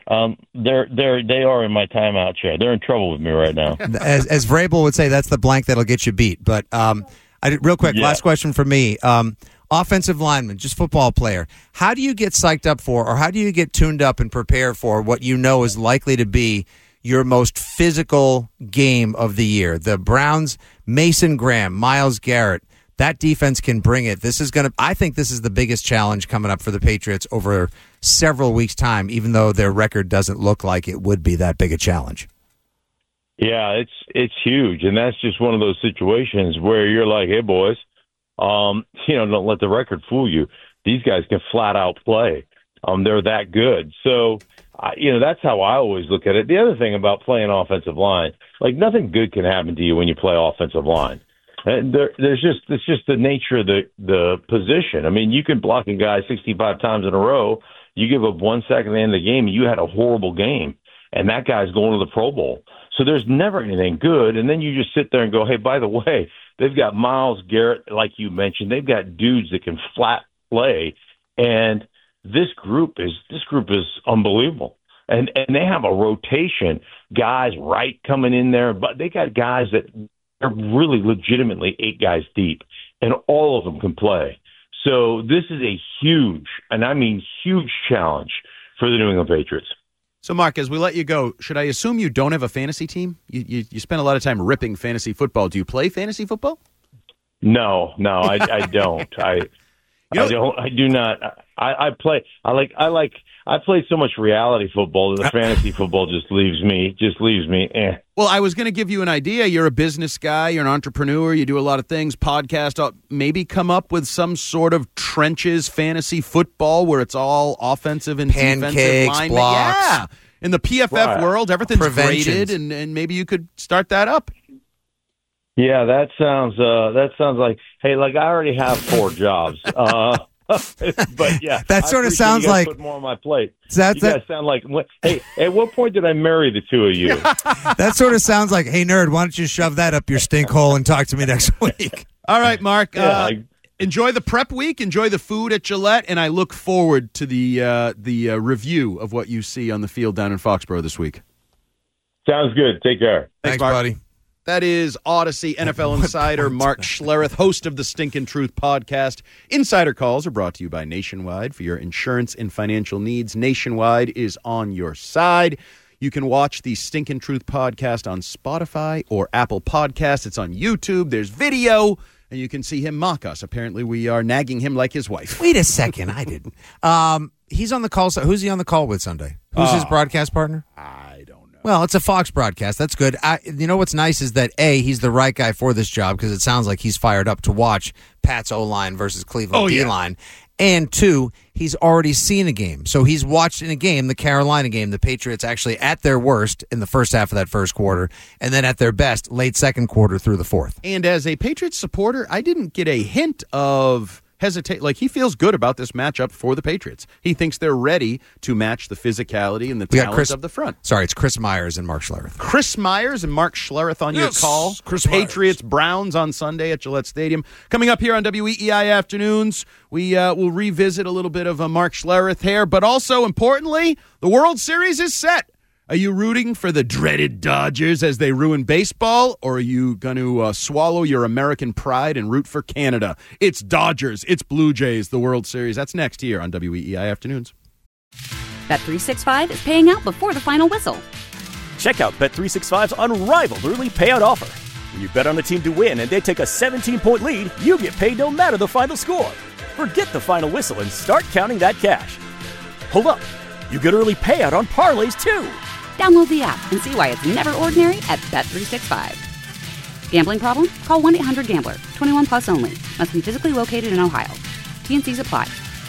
S21: that, they are in my timeout chair. They're in trouble with me right now.
S12: As Vrabel would say, that's the blank that'll get you beat. But real quick, last question for me. Offensive lineman, just football player. How do you get psyched up for, or how do you get tuned up and prepare for what you know is likely to be your most physical game of the year? The Browns, Mason Graham, Myles Garrett. That defense can bring it. I think this is the biggest challenge coming up for the Patriots over several weeks' time, even though their record doesn't look like it would be that big a challenge.
S21: Yeah, it's huge, and that's just one of those situations where you're like, hey, boys, don't let the record fool you. These guys can flat out play. They're that good. So, that's how I always look at it. The other thing about playing offensive line, nothing good can happen to you when you play offensive line. And it's just the nature of the position. I mean, you can block a guy 65 times in a row. You give up 1 second at the end of the game, and you had a horrible game, and that guy's going to the Pro Bowl. So there's never anything good. And then you just sit there and go, hey, by the way, they've got Myles Garrett, like you mentioned. They've got dudes that can flat play, and this group is unbelievable. And they have a rotation, guys coming in there, but they got guys that are really legitimately 8 guys deep, and all of them can play. So this is a huge, and I mean huge, challenge for the New England Patriots.
S11: So, Mark, as we let you go, should I assume you don't have a fantasy team? You spend a lot of time ripping fantasy football. Do you play fantasy football?
S21: No, I don't. I do not. I play. I play so much reality football that the fantasy football just leaves me.
S11: Well, I was going to give you an idea. You're a business guy. You're an entrepreneur. You do a lot of things. Podcast. Maybe come up with some sort of trenches fantasy football where it's all offensive and
S12: pancakes,
S11: defensive linemen.
S12: Blocks.
S11: Yeah. In the PFF world, everything's
S12: Preventions.
S11: graded, and maybe you could start that up.
S21: Yeah, that sounds like, hey, like I already have 4 jobs. But yeah,
S12: That sort
S21: I
S12: of
S21: appreciate
S12: sounds
S21: you guys
S12: like-
S21: put more on my plate.
S12: So that's
S21: you guys sound like, hey, at what point did I marry the two of you?
S12: That sort of sounds like, hey, nerd, why don't you shove that up your stink hole and talk to me next week?
S11: All right, Mark.
S21: Yeah,
S11: enjoy the prep week. Enjoy the food at Gillette, and I look forward to the review of what you see on the field down in Foxborough this week.
S21: Sounds good. Take care.
S11: Thanks, Mark.
S12: buddy.
S11: That is Odyssey NFL Insider Mark Schlereth, host of the Stinkin' Truth podcast. Insider calls are brought to you by Nationwide for your insurance and financial needs. Nationwide is on your side. You can watch the Stinkin' Truth podcast on Spotify or Apple Podcasts. It's on YouTube. There's video, and you can see him mock us. Apparently, we are nagging him like his wife.
S12: Wait a second. I didn't. He's on the call. Who's he on the call with Sunday? Who's his broadcast partner?
S11: I don't know.
S12: Well, it's a Fox broadcast. That's good. You know what's nice is that, A, he's the right guy for this job because it sounds like he's fired up to watch Pat's O-line versus Cleveland D-line. And 2, he's already seen a game. So he's watched in a game, the Carolina game, the Patriots actually at their worst in the first half of that first quarter, and then at their best late second quarter through the fourth.
S11: And as a Patriots supporter, I didn't get a hint of hesitate. Like, he feels good about this matchup for the Patriots. He thinks they're ready to match the physicality and the talent of the front.
S12: Sorry, it's Chris Myers and Mark Schlereth.
S11: Chris Myers and Mark Schlereth on your call.
S12: Chris
S11: Patriots Browns on Sunday at Gillette Stadium. Coming up here on WEEI Afternoons, we will revisit a little bit of Mark Schlereth here, but also importantly, the World Series is set. Are you rooting for the dreaded Dodgers as they ruin baseball, or are you going to swallow your American pride and root for Canada? It's Dodgers, it's Blue Jays, the World Series. That's next here on WEEI Afternoons.
S1: Bet365 is paying out before the final whistle.
S2: Check out Bet365's unrivaled early payout offer. When you bet on a team to win and they take a 17-point lead, you get paid no matter the final score. Forget the final whistle and start counting that cash. Hold up. You get early payout on parlays, too.
S1: Download the app and see why it's never ordinary at Bet365. Gambling problem? Call 1-800-GAMBLER. 21 plus only. Must be physically located in Ohio. T&Cs apply.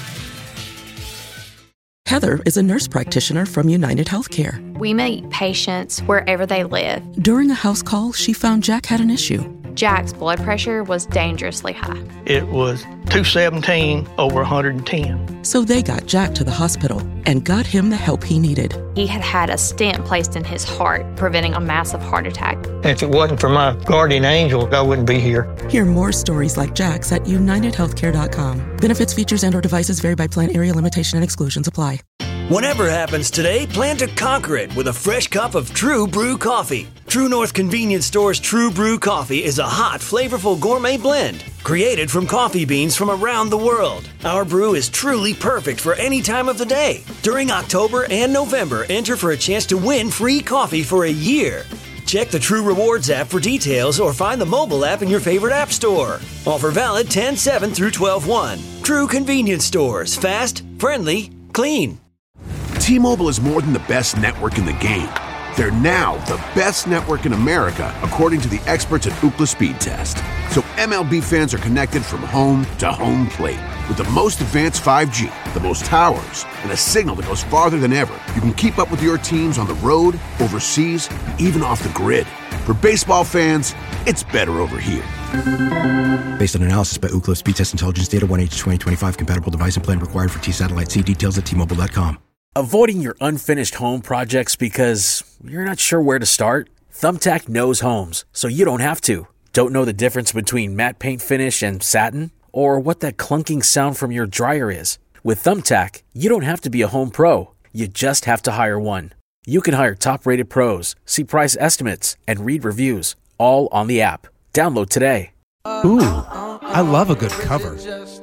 S3: Heather is a nurse practitioner from United Healthcare.
S16: We meet patients wherever they live.
S3: During a house call, she found Jack had an issue.
S16: Jack's blood pressure was dangerously high.
S17: It was 217 over 110.
S3: So they got Jack to the hospital and got him the help he needed.
S16: He had had a stent placed in his heart, preventing a massive heart attack.
S17: If it wasn't for my guardian angel, I wouldn't be here.
S3: Hear more stories like Jack's at UnitedHealthcare.com. Benefits, features, and/or devices vary by plan, area, limitation, and exclusions apply.
S6: Whatever happens today, plan to conquer it with a fresh cup of True Brew coffee. True North Convenience Store's True Brew coffee is a hot, flavorful gourmet blend created from coffee beans from around the world. Our brew is truly perfect for any time of the day. During October and November, enter for a chance to win free coffee for a year. Check the True Rewards app for details or find the mobile app in your favorite app store. Offer valid 10/7 through 12/1. True Convenience Stores. Fast, friendly, clean.
S18: T-Mobile is more than the best network in the game. They're now the best network in America, according to the experts at Ookla Speed Test. So MLB fans are connected from home to home plate. With the most advanced 5G, the most towers, and a signal that goes farther than ever, you can keep up with your teams on the road, overseas, and even off the grid. For baseball fans, it's better over here.
S19: Based on analysis by Ookla Speed Test Intelligence Data, 1H2025 compatible device and plan required for T-Satellite. See details at T-Mobile.com.
S20: Avoiding your unfinished home projects because you're not sure where to start? Thumbtack knows homes, so you don't have to. Don't know the difference between matte paint finish and satin? Or what that clunking sound from your dryer is? With Thumbtack, you don't have to be a home pro. You just have to hire one. You can hire top-rated pros, see price estimates, and read reviews, all on the app. Download today.
S12: Ooh, I love a good cover.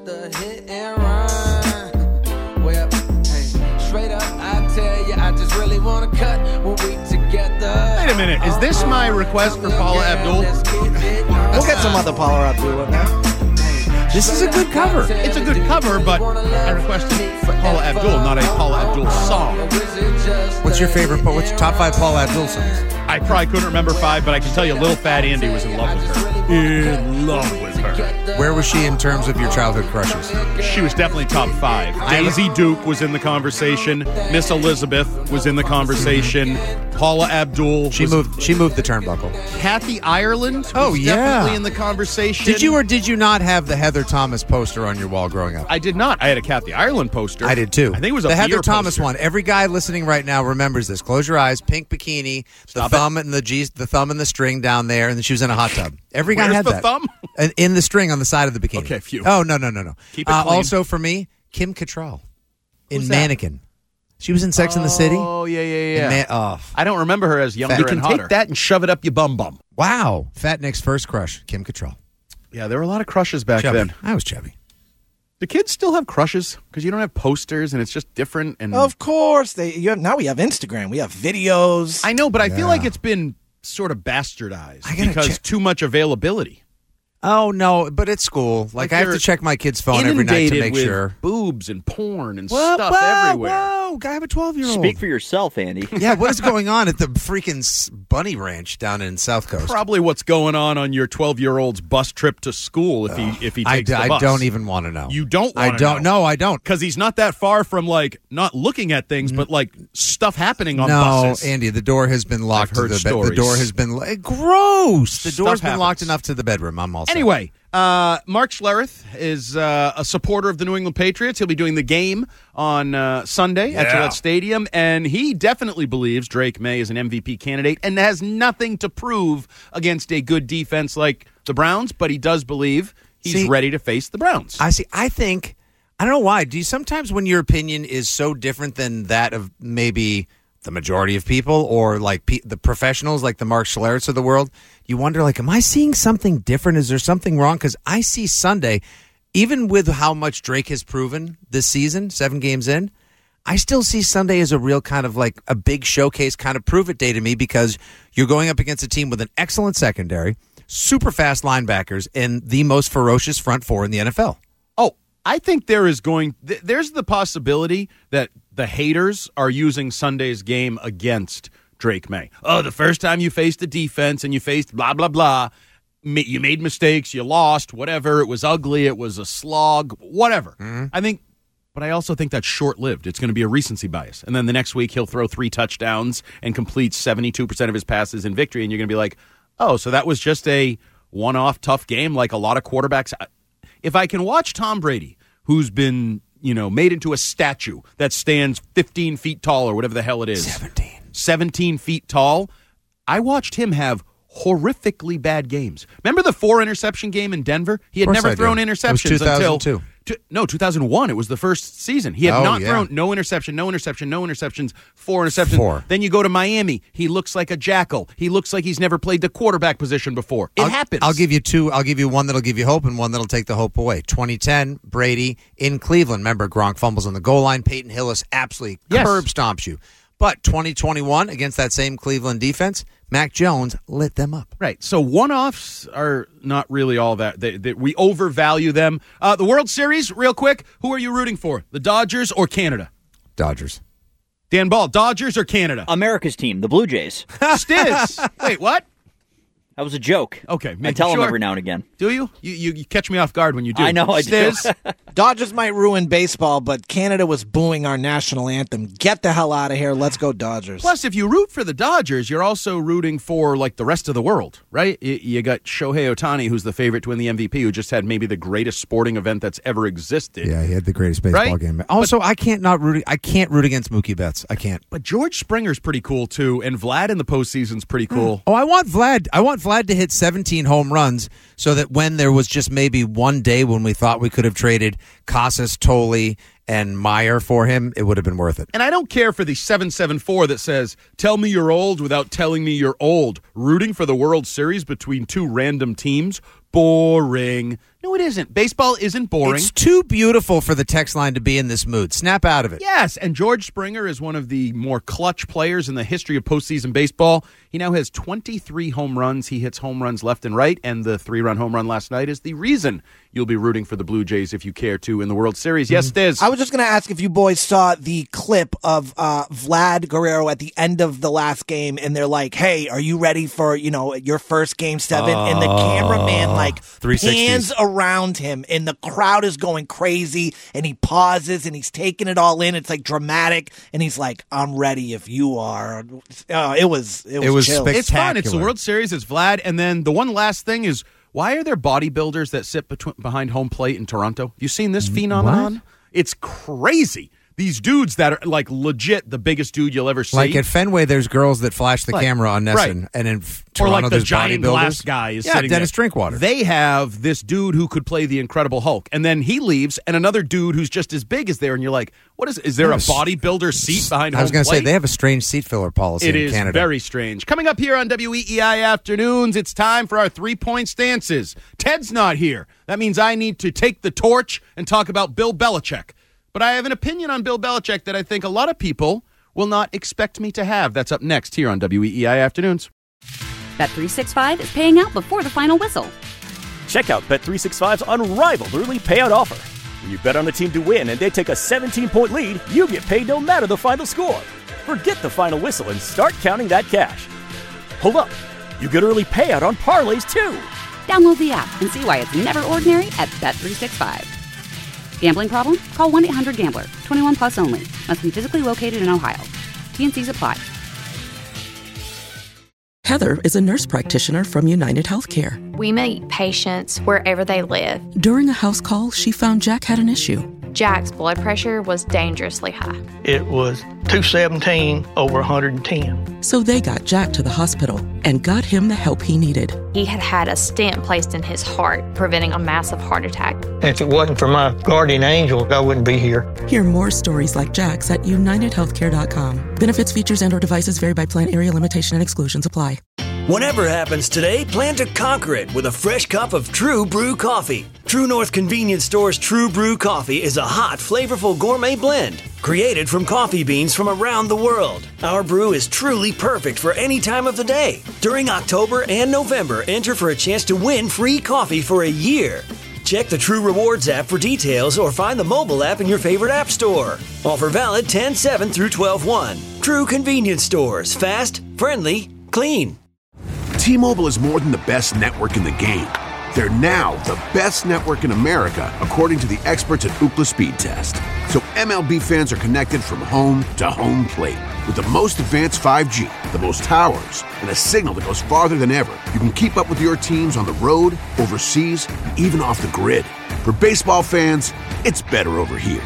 S11: Wait a minute. Is this my request for Paula Abdul?
S14: We'll get some other Paula Abdul in there.
S12: This is a good cover.
S11: It's a good cover, but I requested Paula Abdul, not a Paula Abdul song.
S12: What's your favorite? What's your top 5 Paula Abdul songs?
S11: I probably couldn't remember 5, but I can tell you Little Fat Andy was in love with her. In love with her.
S12: Where was she in terms of your childhood crushes?
S11: She was definitely top 5. Daisy Duke was in the conversation. Miss Elizabeth was in the conversation. Paula Abdul.
S12: She moved the turnbuckle.
S11: Kathy Ireland was
S12: yeah.
S11: definitely in the conversation.
S12: Did you or did you not have the Heather Thomas poster on your wall growing up?
S11: I did not. I had a Kathy Ireland poster.
S12: I did too.
S11: I think it was a
S12: the Heather
S11: beer
S12: Thomas
S11: poster.
S12: one. Every guy listening right now remembers this. Close your eyes. Pink bikini, the thumb and the thumb and the string down there, and then she was in a hot tub. Every guy had
S11: the
S12: that.
S11: Thumb?
S12: In the string on the side of the bikini.
S11: Okay, phew.
S12: Oh no.
S11: Keep it clean.
S12: Also for me, Kim Cattrall in
S11: Who's that?
S12: Mannequin. She was in Sex and the City.
S11: Oh, yeah.
S12: Oh.
S11: I don't remember her as younger
S12: You
S11: and
S12: can
S11: hotter.
S12: take
S11: that and shove it up your bum.
S12: Wow. Fat Nick's first crush, Kim Cattrall.
S11: Yeah, there were a lot of crushes back
S12: Chubby.
S11: then.
S12: I was chubby.
S11: Do kids still have crushes? Because you don't have posters and it's just different. And
S14: Of course. Now we have Instagram. We have videos.
S11: I know, but I feel like it's been sort of bastardized because too much availability.
S12: Oh, no, but it's school. Like I have to check my kid's phone every night to make
S11: with
S12: sure.
S11: Boobs and porn and stuff everywhere.
S12: Whoa, I have a 12-year-old.
S13: Speak for yourself, Andy.
S12: Yeah, what is going on at the freaking Bunny Ranch down in South Coast?
S11: Probably what's going on your 12-year-old's bus trip to school if he takes the bus.
S12: I don't even want to know.
S11: You don't want to know?
S12: No, I don't.
S11: Because he's not that far from, not looking at things, but, stuff happening on
S12: no,
S11: buses.
S12: Andy, the door has been locked.
S11: I've heard
S12: to the
S11: stories.
S12: The door has been... Gross! The door's been
S11: happens.
S12: locked enough to the bedroom. I'm all set.
S11: Anyway, Mark Schlereth is a supporter of the New England Patriots. He'll be doing the game on Sunday at Gillette Stadium, and he definitely believes Drake May is an MVP candidate and has nothing to prove against a good defense like the Browns, but he does believe he's ready to face the Browns.
S12: I think, I don't know why. Do you sometimes when your opinion is so different than that of maybe the majority of people or the professionals like the Mark Schlereths of the world, you wonder, am I seeing something different? Is there something wrong? Because I see Sunday, even with how much Drake has proven this season, 7 games in, I still see Sunday as a real kind of a big showcase kind of prove it day to me because you're going up against a team with an excellent secondary, super fast linebackers, and the most ferocious front four in the NFL.
S11: Oh, I think there's the possibility that the haters are using Sunday's game against Drake May. Oh, the first time you faced the defense and you faced blah, blah, blah, you made mistakes, you lost, whatever, it was ugly, it was a slog, whatever. Mm-hmm. But I also think that's short-lived. It's going to be a recency bias. And then the next week he'll throw 3 touchdowns and complete 72% of his passes in victory, and you're going to be like, oh, so that was just a one-off tough game like a lot of quarterbacks. If I can watch Tom Brady, who's been, made into a statue that stands 15 feet tall or whatever the hell it is. 17 feet tall. I watched him have horrifically bad games. Remember the 4-interception game in Denver? He had never thrown interceptions
S12: it was 2002.
S11: until... No, 2001. It was the first season. He had thrown no interception, no interceptions, 4 interceptions.
S12: 4.
S11: Then you go to Miami. He looks like a jackal. He looks like he's never played the quarterback position before. It happens.
S12: I'll give you 2. I'll give you one that'll give you hope and one that'll take the hope away. 2010, Brady in Cleveland. Remember, Gronk fumbles on the goal line. Peyton Hillis absolutely curb stomps you. But 2021, against that same Cleveland defense, Mac Jones lit them up.
S11: Right. So one-offs are not really all that. We overvalue them. The World Series, real quick, who are you rooting for? The Dodgers or Canada?
S12: Dodgers.
S11: Dan Ball, Dodgers or Canada?
S13: America's team, the Blue Jays.
S11: Stiz. Wait, what?
S13: That was a joke.
S11: Okay.
S13: I tell them every now and again.
S11: Do you? You catch me off guard when you do.
S13: I know I do.
S14: Dodgers might ruin baseball, but Canada was booing our national anthem. Get the hell out of here. Let's go Dodgers.
S11: Plus, if you root for the Dodgers, you're also rooting for, the rest of the world, right? You got Shohei Ohtani, who's the favorite to win the MVP, who just had maybe the greatest sporting event that's ever existed.
S12: Yeah, he had the greatest baseball game. Also, I can't root against Mookie Betts. I can't.
S11: But George Springer's pretty cool, too, and Vlad in the postseason's pretty cool.
S12: Oh, I want Vlad to hit 17 home runs so that when there was just maybe one day when we thought we could have traded Casas, Tolley, and Meyer for him, it would have been worth it.
S11: And I don't care for the 774 that says, tell me you're old without telling me you're old. Rooting for the World Series between 2 random teams? Boring. No, it isn't. Baseball isn't boring.
S12: It's too beautiful for the text line to be in this mood. Snap out of it.
S11: Yes, and George Springer is one of the more clutch players in the history of postseason baseball. He now has 23 home runs. He hits home runs left and right, and the 3-run home run last night is the reason you'll be rooting for the Blue Jays if you care to in the World Series. Yes, Stiz.
S14: I was just going to ask if you boys saw the clip of Vlad Guerrero at the end of the last game, and they're like, hey, are you ready for, your first Game 7? And the cameraman, like
S12: 360s.
S14: pans around him, and the crowd is going crazy, and he pauses, and he's taking it all in. It's like dramatic, and he's like, "I'm ready if you are." It was chills.
S11: It's fun. It's the World Series. It's Vlad. And then the one last thing is, why are there bodybuilders that sit behind home plate in Toronto? Have you seen this phenomenon?
S12: What?
S11: It's crazy. These dudes that are like legit the biggest dude you'll ever see.
S12: Like at Fenway, there's girls that flash the camera on Nesson, and in Toronto,
S11: or like the
S12: there's
S11: giant
S12: bodybuilders.
S11: glass guy is sitting
S12: Dennis
S11: there.
S12: Drinkwater.
S11: They have this dude who could play the Incredible Hulk, and then he leaves, and another dude who's just as big is there, and you're like, "What is there a bodybuilder seat behind home
S12: I was going to say
S11: plate?"
S12: they have a strange seat filler policy
S11: It
S12: in
S11: is
S12: Canada.
S11: very strange. Coming up here on WEEI Afternoons, it's time for our 3-point stances. Ted's not here. That means I need to take the torch and talk about Bill Belichick. But I have an opinion on Bill Belichick that I think a lot of people will not expect me to have. That's up next here on WEEI Afternoons.
S1: Bet365 is paying out before the final whistle.
S2: Check out Bet365's unrivaled early payout offer. When you bet on a team to win and they take a 17-point lead, you get paid no matter the final score. Forget the final whistle and start counting that cash. Hold up. You get early payout on parlays, too.
S1: Download the app and see why it's never ordinary at Bet365. Gambling problem? Call 1-800-GAMBLER. 21 plus only. Must be physically located in Ohio. T&Cs apply.
S3: Heather is a nurse practitioner from United Healthcare.
S16: We meet patients wherever they live.
S3: During a house call, she found Jack had an issue.
S16: Jack's blood pressure was dangerously high.
S17: It was 217 over 110.
S3: So they got Jack to the hospital and got him the help he needed.
S16: He had had a stent placed in his heart, preventing a massive heart attack.
S17: If it wasn't for my guardian angel, I wouldn't be here.
S3: Hear more stories like Jack's at UnitedHealthcare.com. Benefits, features, and/or devices vary by plan, area, limitation, and exclusions apply.
S6: Whatever happens today, plan to conquer it with a fresh cup of True Brew coffee. True North Convenience Store's True Brew coffee is a hot, flavorful gourmet blend created from coffee beans from around the world. Our brew is truly perfect for any time of the day. During October and November, enter for a chance to win free coffee for a year. Check the True Rewards app for details or find the mobile app in your favorite app store. Offer valid 10/7 through 12/1. True Convenience Stores. Fast, friendly, clean.
S18: T-Mobile is more than the best network in the game. They're now the best network in America, according to the experts at Ookla Speed Test. So MLB fans are connected from home to home plate. With the most advanced 5G, the most towers, and a signal that goes farther than ever, you can keep up with your teams on the road, overseas, and even off the grid. For baseball fans, it's better over here.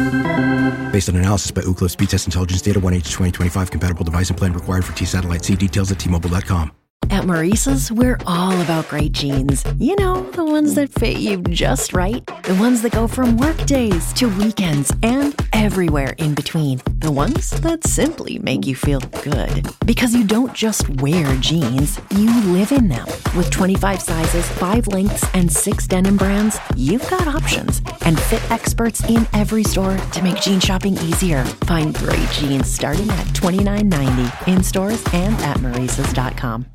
S19: Based on analysis by Ookla Speed Test Intelligence Data, 1H2025 compatible device and plan required for T-Satellite. See details at T-Mobile.com.
S5: At Maurice's, we're all about great jeans. You know, the ones that fit you just right. The ones that go from work days to weekends and everywhere in between. The ones that simply make you feel good. Because you don't just wear jeans, you live in them. With 25 sizes, 5 lengths, and 6 denim brands, you've got options. And fit experts in every store to make jean shopping easier. Find great jeans starting at $29.90 in stores and at Maurice's.com.